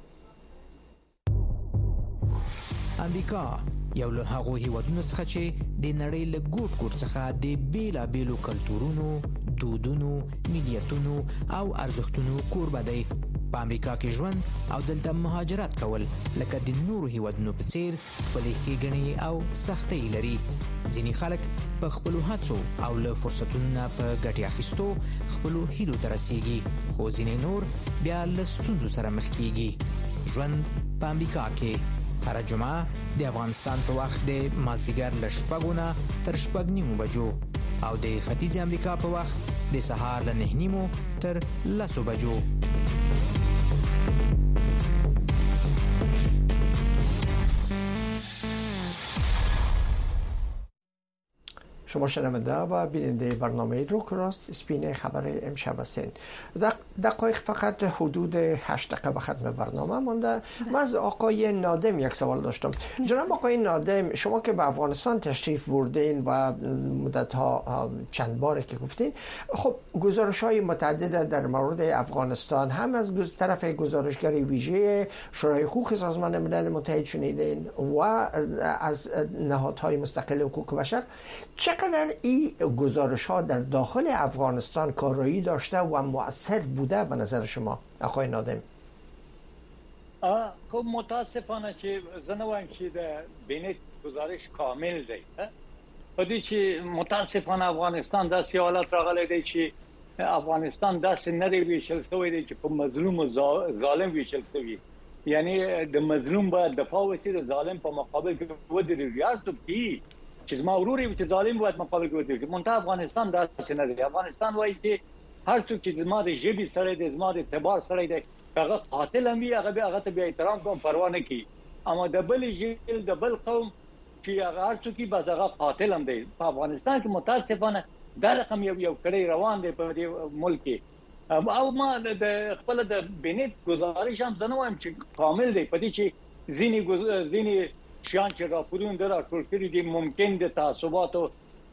امریکا یو له هغو هیوادونو څخه چې د نړۍ له ګوټ ګوټ څخه د بیلابیلو کلتورونو، دودونو، ملیتونو او ارزښتونو کوربه دی. په امریکا کې ژوند او دلته مهاجرت کول لکه د نورو هیوادونو په څیر خپلې ښېګڼې او سختۍ لري. ځینې خلک په خپلو هڅو او له فرصتونو نه په ګټې اخیستو خپلو هیلو ته رسیږي، خو ځینې نور بیا له ستونزو سره مخ کیږي. ژوند په امریکا کې هر جمعه د افغانستان په وخت د مازدیګر له 6 نه تر 6:30 بجو او د ختیځ امریکا په وخت د سهار له 9:30 تر 10 بجو. شما شنونده و بیننده برنامه روک راست اسپین خبر امشب هستین. دقایق فقط حدود 8 دقیقه به ختم برنامه مونده. من از آقای نادم یک سوال داشتم. جناب آقای نادم، شما که به افغانستان تشریف بردین و مدتها چند باره که گفتین، خب گزارش‌های متعدد در مورد افغانستان هم از طرف گزارشگر ویژه شورای حقوق سازمان ملل متحد شنیدین و از نهادهای مستقل حقوق بشر. چقدر این گزارش‌ها در داخل افغانستان کارایی داشته و مؤثر بوده به نظر شما آقای نادم؟ خب متاسفانه چې زنوام چې د بینت گزارش کامل دی په دې چې متاسفانه افغانستان داسې حالت راغلی دی چې افغانستان داسې نه دی ویشل شوی دی چې په مظلوم او ظالم ویشل شوی، یعنی د مظلوم باید دفاع وشي، د ظالم په مقابل کې ودرېږي. یاستو کی چې زما ورور چې ظالم باید مقابل کې ودرېږي. مونږ افغانستان داسې نه دی. افغانستان وایي چې هر څوک چې زما د ژبې سره دی، زما د اعتبار سره دی، هغه قاتل هم وي، هغه ته بیا احترام کوم، پروا نه کوي. اما د بل ژبې د بل قوم چې هغه هر څوک به هغه قاتل هم دی. په افغانستان کې متاسفانه دا رقم یو کړي روان دی په دې ملک کې. او ما د خپل د بینت گزارش هم زنوام چې کامل دی په دې چې ځینې شیان چې راپورونه درا ټول کړي دي ممکن د تعصباتو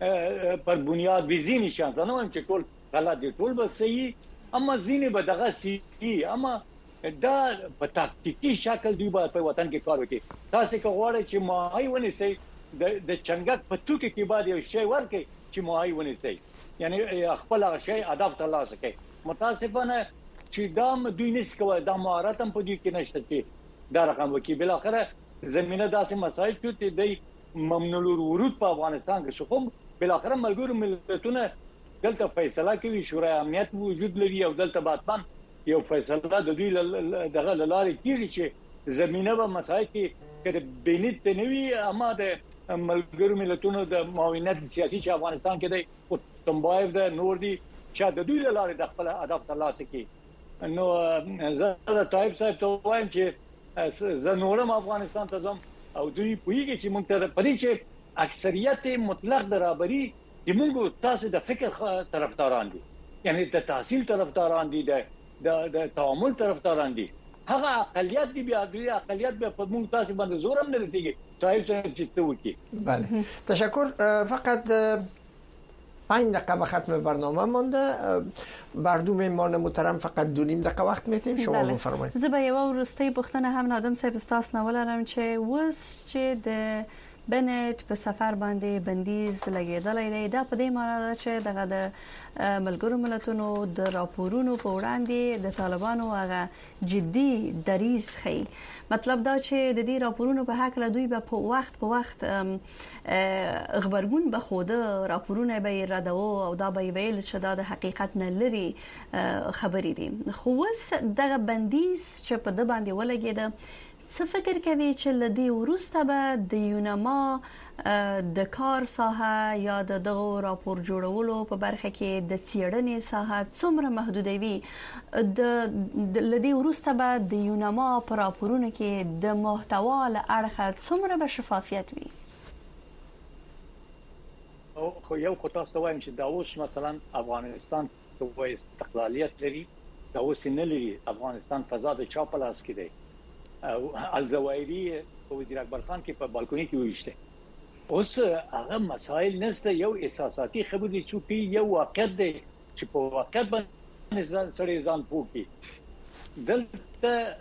پر بنیاد وزینی شان زنوام چې ټول غلط دي، ټول به صحیح، اما ځینې به دغه صحیح، اما دا په تاکتیکی شکل دی په وطن کې کار وکړي. تاسو که غواړئ چې ماهی ونیسئ د چنګک په توګه کې باید یو شی ورکړي چې ماهی ونیسئ، یعنی خپل هغه شی هدف ترلاسه کړي. متاسفانه چې دا دوی نشي کوي، دا مهارت هم په دوی کې نشته چې دا رقم وکړي. بل اخره زمينه داسې مسایل چې د ممنوع الورود په افغانستان کې شو، بل اخره ملګرو ملتونه دلته فیصله کوي، شورای امنیت وجود لري او دلته باتمن یو فیصله د دوی دغه لارې کیږي چې زمينه به مسایل کې کړي بینت نه وي. اما د ملګرو ملتونو د معاونت سیاسي چې افغانستان کې دی او تنبایف د نور دي چې د دوی لارې د خپل هدف ترلاسه کړي. نو زه د طيب صاحب ته وایم چې زه نورم افغانستان ته ځم او دوی پوهیږي چې موږ ته پدې چې اکثریت مطلق برابرۍ د موږ تاسو د فکر طرفداران دي، یعنی د تحصیل طرفداران دي، د تعامل طرفداران دي. هغه اقلیت دی، بیا دوی اقلیت به په موږ تاسو باندې زورم نه رسیږي. طيب صاحب چې ته وکی. بله تشکر. فقط 5 دقیقه به ختم برنامه مانده. بردوم مان محترم فقط 2.5 دقیقه وقت میتیم، شما بفرمایید. زه به یو ورستۍ پوښتنه هم نادم صاحب تاسو نه ولرم چې وس چې د بنت په سفر باندې بندیز لګیدلې دی، دا په دې معنی ده چې دغه د ملګرو ملتونو د راپورونو په وړاندې د طالبانو هغه جدي دریځ ښيي. مطلب دا چې د دې راپورونو په حق له دوی په وخت خبرګون به خود راپورونه به ردو او دا به ویل چې دا د حقیقت نه لري خبرې دي. خو وس دغه بندیز چې په د باندې ولګیده، څه فکر کوي چې لدی ورسته به د یونما د کار ساحه یا د دغه راپور جوړولو په برخه کې د څېړنې ساحه څومره محدودوي؟ د لدی ورسته به د یونما په راپورونو کې د محتوا له اړخه څومره به شفافیت وي؟ خو یو خو تاسو وایم چې دا اوس مثلا افغانستان ته استقلالیت لري، دا اوس نه لري. افغانستان فضا د چا په لاس کې دی؟ الزوایری او وزیر اکبر خان کې په بالکونی کې ویشته. اوس هغه مسائل نشته، یو احساساتي خبرې چې یو واقعیت دی چې په واقعیت باندې سړی ځان پوکي. دلته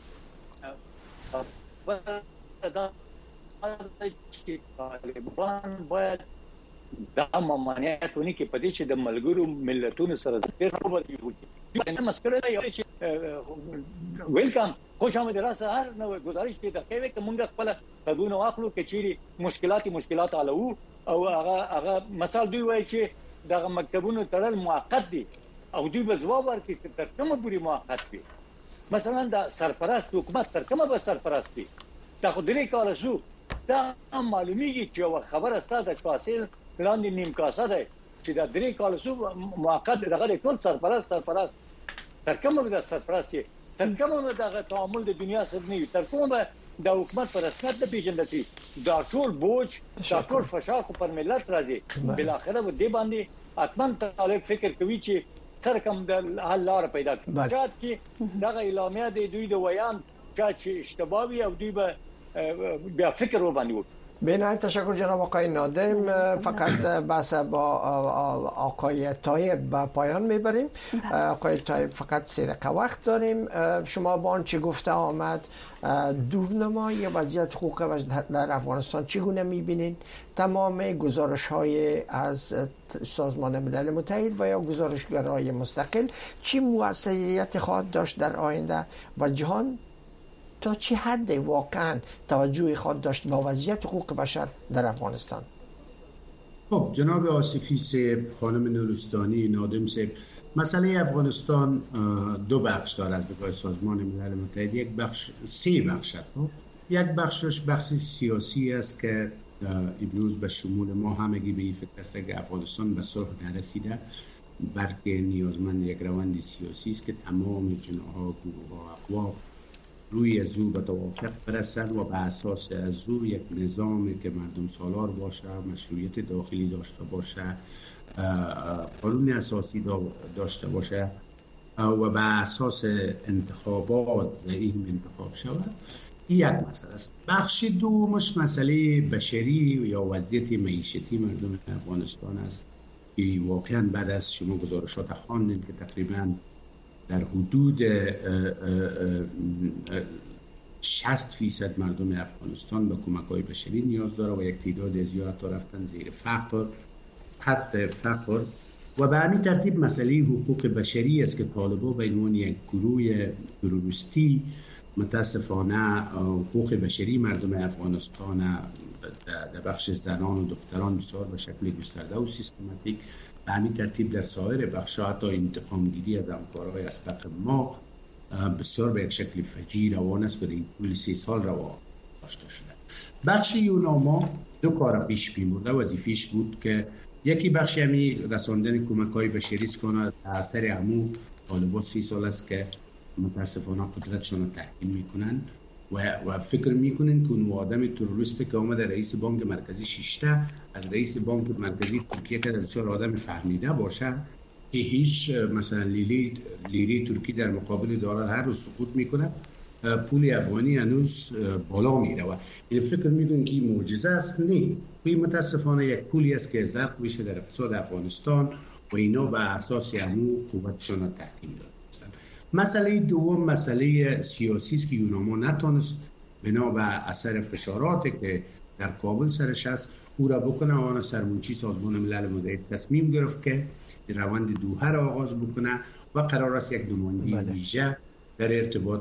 چې طالبان باید دا ممانعت ونی کې پدې چې د ملګرو ملتونو سره ډېر خبرې وکړي. دا مسله یو چې ویلکم خوش آمدید راست هر نوع گزارش که دقیقه که مونږ خپل قدون واخلو که چیرې مشکلات علو او هغه مثال دوی وایي چې دغه مکتبونو تړل موقت دي او دوی به ځواب ورکړي چې تر کومه پورې موقت وي. مثلا د سرپرست حکومت تر کومه به سرپرست وي؟ دا خو درې کاله شو. دا معلومیږي چې یو خبره ستاسو د کاسې لاندې نیم کاسه ده چې دا درې کاله شو موقت دغه ټول سرپرست تر کومه به سرپرست وي؟ تر کومه دغه تعامل د دنیا سره نه وي؟ تر کومه د حکومت پر رسمیت نه پیژندل شي؟ دا ټول بوج، دا ټول فشار خو پر ملت راځي. بل اخره و دې باندې اتمن طالب فکر کوي چې سره کوم د حل لار پیدا کړي. شاید چې دغه اعلامیه د دوی د ویان چې اشتباه وي او دوی به بیا فکر رو باندې وکړي. بنایت تشکر جناب آقای نادم. فقط بحث با آقای طایب به پایان میبریم. آقای طایب فقط 3 دقیقه وقت داریم. شما با آنچه گفته آمد دورنمای وضعیت حقوق بشر در افغانستان چگونه میبینید؟ تمام گزارش های از سازمان ملل متحد و یا گزارشگرای مستقل چی موثریت خواهد داشت در آینده و جهان تا چه حد واقعا توجه خود داشت با وضعیت حقوق بشر در افغانستان؟ خب جناب آصفی صاحب، خانم نورستانی، نادم صاحب، مسئله افغانستان دو بخش داره از نگاه سازمان ملل متحد. یک بخش، سه بخش است. یک بخشش بخش سیاسی است که امروز به شمول ما همگی به این فکر است که افغانستان به صلح نرسیده، بلکه نیازمند یک روند سیاسی است که تمام جناح‌ها، گروه‌ها، اقوام روی از او به توافق برسند و به اساس از او یک نظامی که مردم سالار باشه، مشروعیت داخلی داشته باشه، قانون اساسی داشته باشه و به اساس انتخابات این انتخاب شود. این یک مسئله است. بخش دومش مسئله بشری یا وضعیت معیشتی مردم افغانستان است که واقعا بعد از شما گزارشات خواندید که تقریبا در حدود 60% مردم افغانستان به کمک‌های بشری نیاز داره و یک تعداد زیاد تا رفتن زیر فقر، خط فقر. و به همین ترتیب مسئله حقوق بشری است که طالبان به عنوان یک گروه تروریستی متاسفانه حقوق بشری مردم افغانستان در بخش زنان و دختران بسیار به شکل گسترده و سیستماتیک، به همین ترتیب در سایر بخش‌ها حتی انتقام گیری از همکارهای اسبق ما بسیار به یک شکل فجیع روان است و در طول 3 سال روان داشته شده. بخش یوناما دو کار پیش برده. وظیفه‌اش بود که یکی بخش همی رساندن کمک‌های بشری است که اثر عمو طالبان 30 سال است که متاسفانه قدرتشون رو تحکیم میکنن و فکر میکنن که اون آدم تروریست که آمده رئیس بانک مرکزی شیشته از رئیس بانک مرکزی ترکیه که بسیار آدم فهمیده باشه که هیچ مثلا لیری ترکی در مقابل دلار هر روز سقوط میکنه، پول افغانی هنوز بالا میره و این فکر میکنن که این معجزه است. نه، این متاسفانه یک پولی است که زرق میشه در اقتصاد افغانستان و اینا به اساس همون قوتشون رو تحکیم داد. مسئله دوم مسئله سیاسی است که یوناما نتونست بنا به اثر فشاراتی که در کابل سرش است او را بکنه. آن سرمنشی سازمان ملل متحد تصمیم گرفت که روند دوحه را آغاز بکنه و قرار است یک نمایندگی ویژه در ارتباط.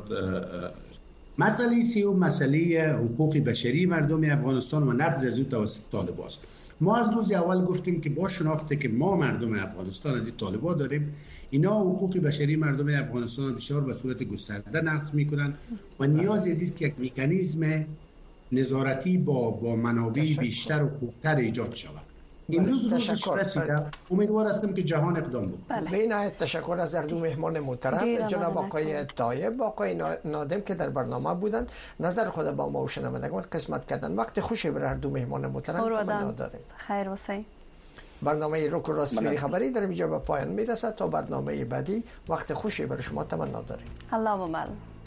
مسئله سوم مسئله حقوق بشری مردم افغانستان و نبض از او توسط طالبان است. ما از روز اول گفتیم که با شناخته که ما مردم افغانستان از این طالبان داریم، اینا حقوق بشری مردم افغانستان بسیار به صورت گسترده نقض میکنن و نیاز است که یک مکانیزم نظارتی با منابع بیشتر و خوبتر ایجاد شود. امروز روزش رسیده. امیدوار هستم که جهان اقدام بکنه. به نهایت تشکر از هر دو مهمان محترم، جناب آقای طایب و آقای نادم که در برنامه بودند، نظر خود با ما و شنوندگان قسمت کردن. وقت خوشی برای هر دو مهمان محترم تمنا داریم. خیر وسی. برنامه روک و راست ملی خبری در اینجا به پایان میرسد. تا برنامه بعدی وقت خوشی برای شما تمنا داریم. الله ممل.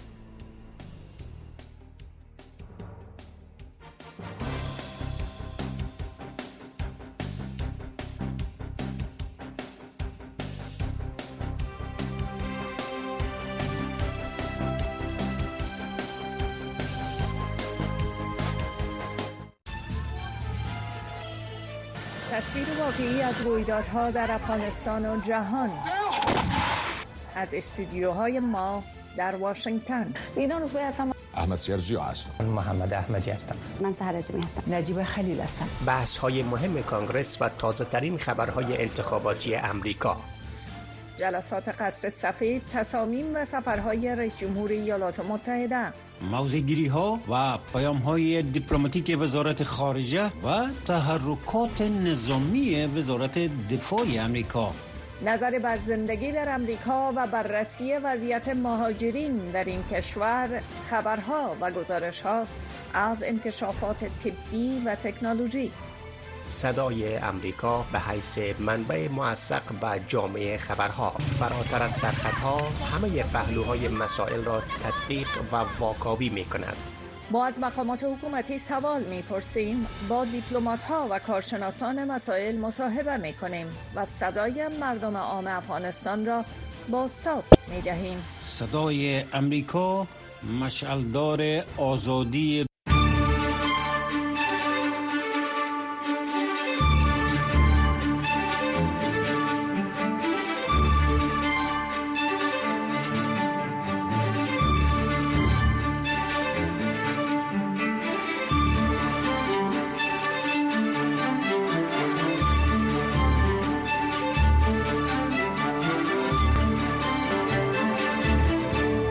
تصویر واقعی از رویدادها در افغانستان و جهان از استودیوهای ما در واشنگتن. اینا روزبه هستم. احمد سیرزیو هستم. محمد احمدی هستم. من سحر عظیمی هستم. نجیب خلیل هستم. بحث‌های مهم کانگرس و تازه‌ترین خبرهای انتخاباتی امریکا. جلسات قصر سفید، تصامیم و سفرهای رئیس جمهوری ایالات متحده. موضع‌گیری‌ها و پیام‌های دیپلماتیک وزارت خارجه و تحرکات نظامی وزارت دفاع امریکا. نظر بر زندگی در امریکا و بررسی وضعیت مهاجرین در این کشور، خبرها و گزارش‌ها از انکشافات طبی و تکنولوژی. صدای امریکا به حیث منبع موثق و جامع خبرها، فراتر از سرخطها همه پهلوهای مسائل را تدقیق و واکاوی می کند. ما از مقامات حکومتی سوال می‌پرسیم، با دیپلمات‌ها و کارشناسان مسائل مصاحبه می‌کنیم و صدای مردم عام افغانستان را بازتاب می‌دهیم. صدای امریکا، مشعلدار آزادی